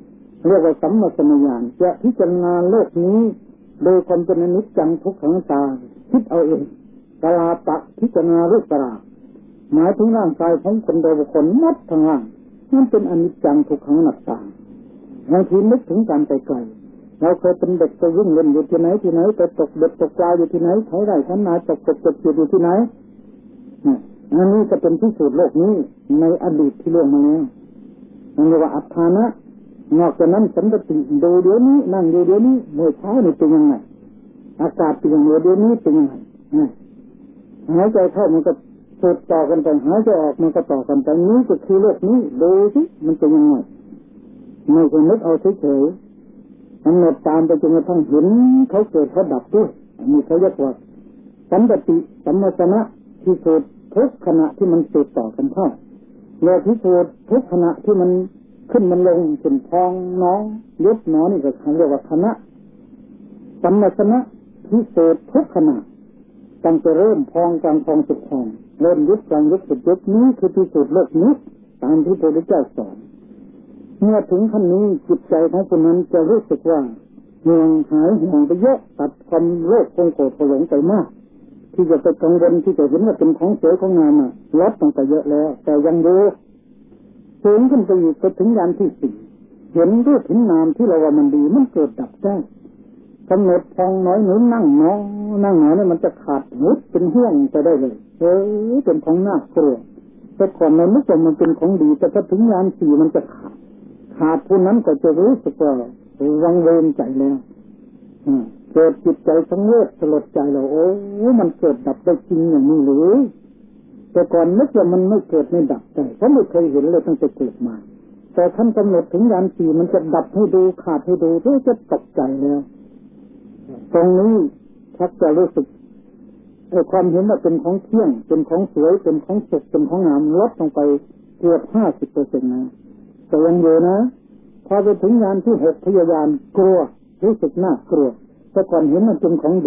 3เรียกว่าสัมมาสัญญาณจะพิจารณาโลกนี้โดยความเป็นอนิจจังทุกขังตาคิดเอาเองกลาปะพิจารณารูปตราหมายถึงร่างกายของคนโดยบุคคลนับทางล่างมันเป็นอนิจจังทุกขังนัตตาบางทีนึกถึงการไกลๆเราเคยเป็นเด็กไปวิ่งเล่นอยู่ที่ไหนไปตกเบ็ดตกปลาอยู่ที่ไหนไถไร่ไถนาตกอยู่ที่ไหนอันนี้จะเป็นที่สุดโลกนี้ในอดีตที่ล่วงมาแล้วนั่นเรียกว่าอัฏฐานะนอกจากนั้นสันติดูเดี๋ยวนี้นั่งอยู่เดี๋ยวนี้เมื่อเช้านี่เป็นยังไงอากาศเป็นยังไงเดี๋ยวนี้เป็นยังไงหายใจเข้ามันก็สืบต่อกันไปหายใจออกมันก็ต่อกันไปนี้ก็คือโลกนี้ดูสิมันเป็นยังไงไม่ใช่นึกเอาเฉยๆกำหนดตามไปจนกระทั่งเห็นเขาเกิดเขาดับด้วยมีเขาเรียกว่าสันติสัมมาสนะที่สุดทุกขณะที่มันสืบต่อกันเข้าโลกที่สุดทุกขณะที่มันขึ้นมันลงเป็นพองน้องยุบหนอนี่ก็เรียกว่าคณะสัมมาสนะที่สุดทุกขณะตั้งแต่เริ่มพองกลางพองสุดพองเริ่มยุบกลางยุบสุดยุบนี้คือที่สุดโลกนี้ตามที่พระพุทธเจ้าสอนเมื่อถึงขั้นนี้จิตใจของคนนั้นจะรู้สึกว่าห่วงหายห่วงไปเยอะตัดความโลภโกรธโกรธหลงไปมากที่จะไปกังวลที่จะเห็นว่าเป็นของสวยของงามลดตั้งแต่เยอะแล้วแต่ยังรู้สูงขึ้นไปอีกไปถึงญาณที่4เห็นรูปเห็นนามที่เราว่ามันดีมันเกิดดับได้กำหนดพองน้อยหนุนนั่งหนอเนี่ยมันจะขาดหุบเป็นห่วงไปได้เลยเป็นของน่ากลัวแต่ก่อนเรานึกว่ามันเป็นของดีแต่พอถึงญาณ4มันจะขาดผู้นั้นก็จะรู้สึกว่าวังเวงใจแล้วเกิดจิตใจสังเวชสลดใจเราโอ้มันเกิดดับได้จริงอย่างนี้หรือแต่ก่อนนึกว่ามันไม่เกิดไม่ดับได้เพราะไม่เคยเห็นเลยตั้งแต่เกิดมาแต่ท่านกำหนดถึงญาณ4มันจะดับให้ดูขาดให้ดูเพื่อจะตกใจแล้วตรงนี้ชักจะรู้สึกความเห็นว่าเป็นของเที่ยงเป็นของสวยเป็นของสุขเป็นของงามลดลงไปเกือบ 50% นะแต่ยังอยู่นะพอไปถึงญาณที่6พยายามกลัวรู้สึกน่ากลัวแต่ก่อนเห็นมันเป็นของดี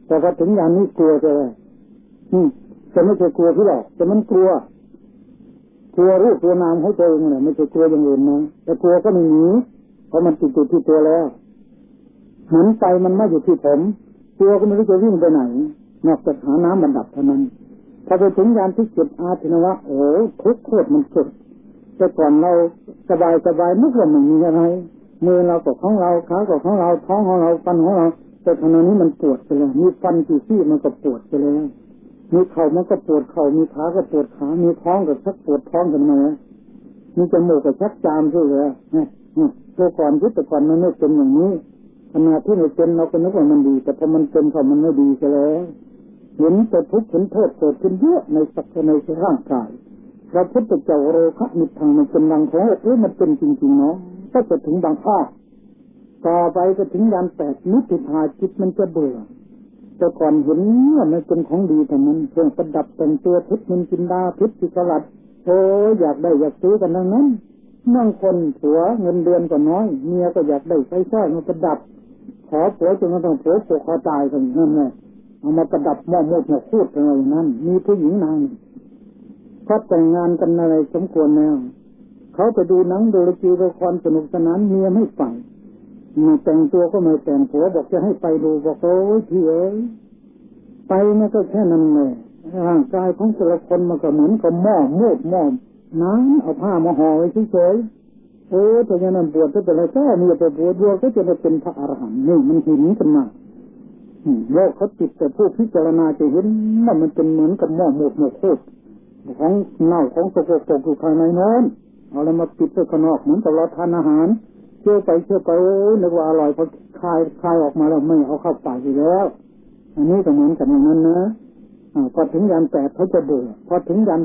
แต่พอถึงอย่างนี้กลัวจะเลยจะไม่ใช่กลัวที่หรอกแต่มันกลัวรูปตัวนามของตัวเองแหละไม่ใช่กลัวอย่างอื่นนะแต่กลัวก็ไม่หนีเพราะมันติดอยู่ที่ตัวแล้วเหมือนไฟมันไม่อยู่ที่ผมตัวก็ไม่รู้จะวิ่งไปไหนนอกจากหาน้ำบรรดับเท่านั้นพอไปถึงยานที่7อาทินวะโอ้ทุกข์โคตรมันสุดแต่ก่อนเราสบายนึกว่าไม่มีอะไรมือเราก็ของเราขาก็ของเราท้องของเราฟันของเราแต่ขณะนี้มันปวดไปเลยมีฟันกี่ซี่มันก็ปวดไปเลยมีเข่ามันก็ปวดเข่ามีขาก็ปวดขามีท้องก็ชักปวดท้องกันมามีจมูกก็ชักจามด้วยเลยตัวก่อนยึดแต่ก่อนมันไม่เป็นอย่างนี้ขณะที่มันเป็นเราก็นึกว่ามันดีแต่พอมันเป็นมันไม่ดีซะแล้วเห็นแต่ทุกข์เห็นโทษเกิดขึ้นเยอะในสักในร่างกายพระพุทธเจ้าโรคะมิทังมันเป็นรังของมันเป็นจริงๆเนาะก็จะถึงบางอ้อต่อไปก็ถึงยาน8นิพพานจิตมันจะเบื่อแต่ก่อนเห็นว่ามันเป็นของดีแต่มันเครื่องประดับแต่งตัวเพชรนินจินดาเพชรจิกลัดโอ้อยากได้อยากซื้อกันทั้งนั้นนั่งคนผัวเงินเดือนก็น้อยเมียก็อยากได้ใช้สร้อยมาประดับขอผัวจนกระทั่งผัวโกคอตายกันนั่นแหละเอามาประดับหม้อมุดหัวคูดอะไรนั้นมีผู้หญิงนางเขาแต่งงานกันอะไรสมควรแล้วเขาไปดูหนังดูละครสนุกสนานเมียไม่ไปมาแต่งตัวก็ไม่แต่งผัวบอกจะให้ไปดูบอกโอ้ยพี่เอ๋ยไปมันก็แค่นั้นแหละร่างกายของแต่ละคนมันก็เหมือนกับหม้อมุดหม้อน้ำเอาผ้ามาห่อไว้เฉยๆโอ้แต่ยังนั้นบวชก็เป็นอะไรก็มีแต่บวชก็จะได้เป็นพระอรหันต์นี่มันหินกันมาโลกเขาติดแต่ผู้พิจารณาจะเห็นว่ามันเป็นเหมือนกับหม้อมุดหม้อโคตรของเน่าของสกปรกอยู่ภายในนั้นเอาอะไรมาปิดไว้ข้างนอกเหมือนกับเราทานอาหารเชื่อไปนึกว่าอร่อยพอคายออกมาแล้วไม่เอาเข้าปากอีกแล้วอันนี้ก็เหมือนกันอย่างนั้นนะพอถึงยาน8เขาจะเบื่อพอถึงยาน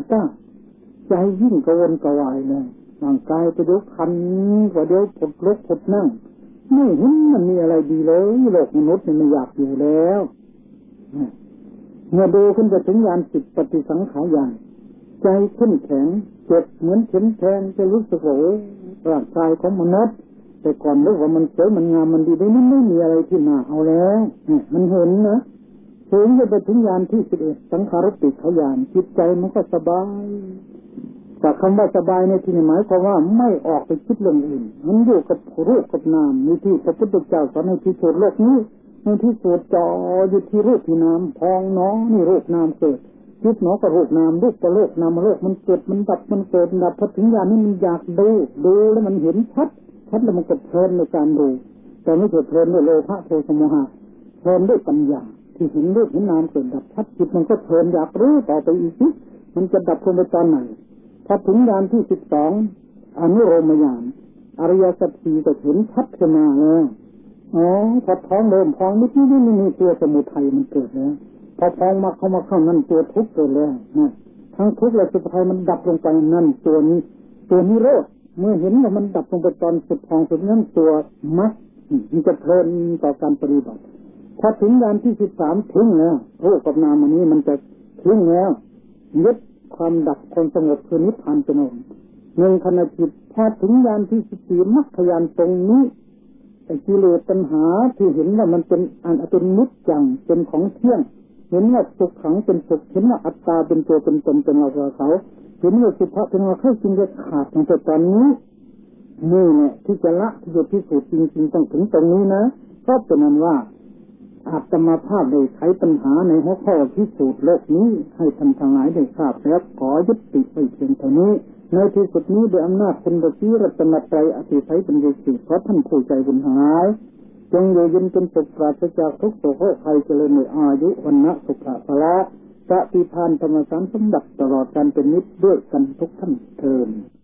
9ใจยิ่งกระวนกระวายเลยร่างกายจะเดี๋ยวคันก็เดี๋ยวปวดลุกปวดนั่งไม่เห็นมันมีอะไรดีเลยโลกมนุษย์มันอยากอยู่แล้วเมื่อดูขึ้นจะถึงยาน10ปฏิสังขารยานใจเข้มแข็งเจ็บเหมือนเข็มแทงจะรู้สึกว่าร่างกายของมนุษย์แต่ก่อนรู้ว่ามันสวยมันงามมันดีได้มันไม่มีอะไรที่น่าเอาแล้วมันเห็นนะถึงจะไปถึงยานที่11สังขารติขยานจิตใจมันก็สบายแต่คำว่าสบายในที่นี้หมายความว่าไม่ออกไปคิดเรื่องอื่นมันอยู่กับรูปกับนามมีที่พระพุทธเจ้าสอนให้พิสูจน์โลกนี้ในที่สุดจ่ออยู่ที่รูปที่นามพองน้องนี่รูปนามเกิดจิตหนอกับรูปนามรูปกับโลกนามโลกมันเกิดมันดับมันเกิดดับพอถึงยานนี้มันอยากดูแล้วมันเห็นชัดแล้วมันก็เพลินในการดูแต่ไม่ใช่เพลินด้วยโลภะโทสะโมหะเพลินด้วยปัญญาที่เห็นรูปเห็นนามเกิดดับชัดจิตมันก็เพลินอยากรู้ต่อไปอีกสิมันจะดับลงไปตอนไหนพอถึงยานที่12อนุโลมญาณอริยสัจ4ก็เห็นชัดขึ้นมาแล้วพอท้องเริ่มพองนิดนี่ตัวสมุทัยมันเกิดแล้วพอพองมาเข้านั่นตัวทุกข์เกิดแล้วนะทั้งทุกข์และสมุทัยมันดับลงไปนั่นตัวนี้โรคเมื่อเห็นว่ามันดับลงไปตอนสุดพองสุดนั้นตัวมรรคมันจะเพลินต่อการปฏิบัติพอถึงยานที่13ทิ้งแล้วรูปกับนามอันนี้มันจะทิ้งแล้วยึดความดับความสงบคือนิพพานเป็นองค์หนึ่งขณะจิตพอถึงยานที่14มรรคญาณตรงนี้ไอ้กิเลสตัณหาที่เห็นว่ามันเป็นเป็นนิจจังเป็นของเที่ยงเห็นว่าสุขขังเป็นสุขเห็นว่าอัตตาเป็นตัวเป็นตนเป็นเราเขาเห็นว่าสุภาพเป็นเราเขาจึงจะขาดตั้งแต่ตอนนี้นี่เนี่ยที่จะละที่จะพิสูจน์จริงๆต้องถึงตรงนี้นะก็เป็นนั้นว่าอาตมาภาพได้ไขปัญหาในหัวข้อพิสูจน์โลกนี้ให้ท่านทั้งหลายได้ทราบแล้วขอยุติไปเพียงเท่านี้ในที่สุดนี้ด้วยอำนาจคุณพระศรีรัตนตรัยอธิไสยเป็นโยสิขอท่านผู้ใจบุญทั้งหลายจงอยู่ยินเป็นสุขปราศจากทุกโศกภัยเจริญในอายุวันนะสุขะพละปฏิภาณธรรมสารสมบัติตลอดการเป็นนิจด้วยกันทุกท่านเทอญ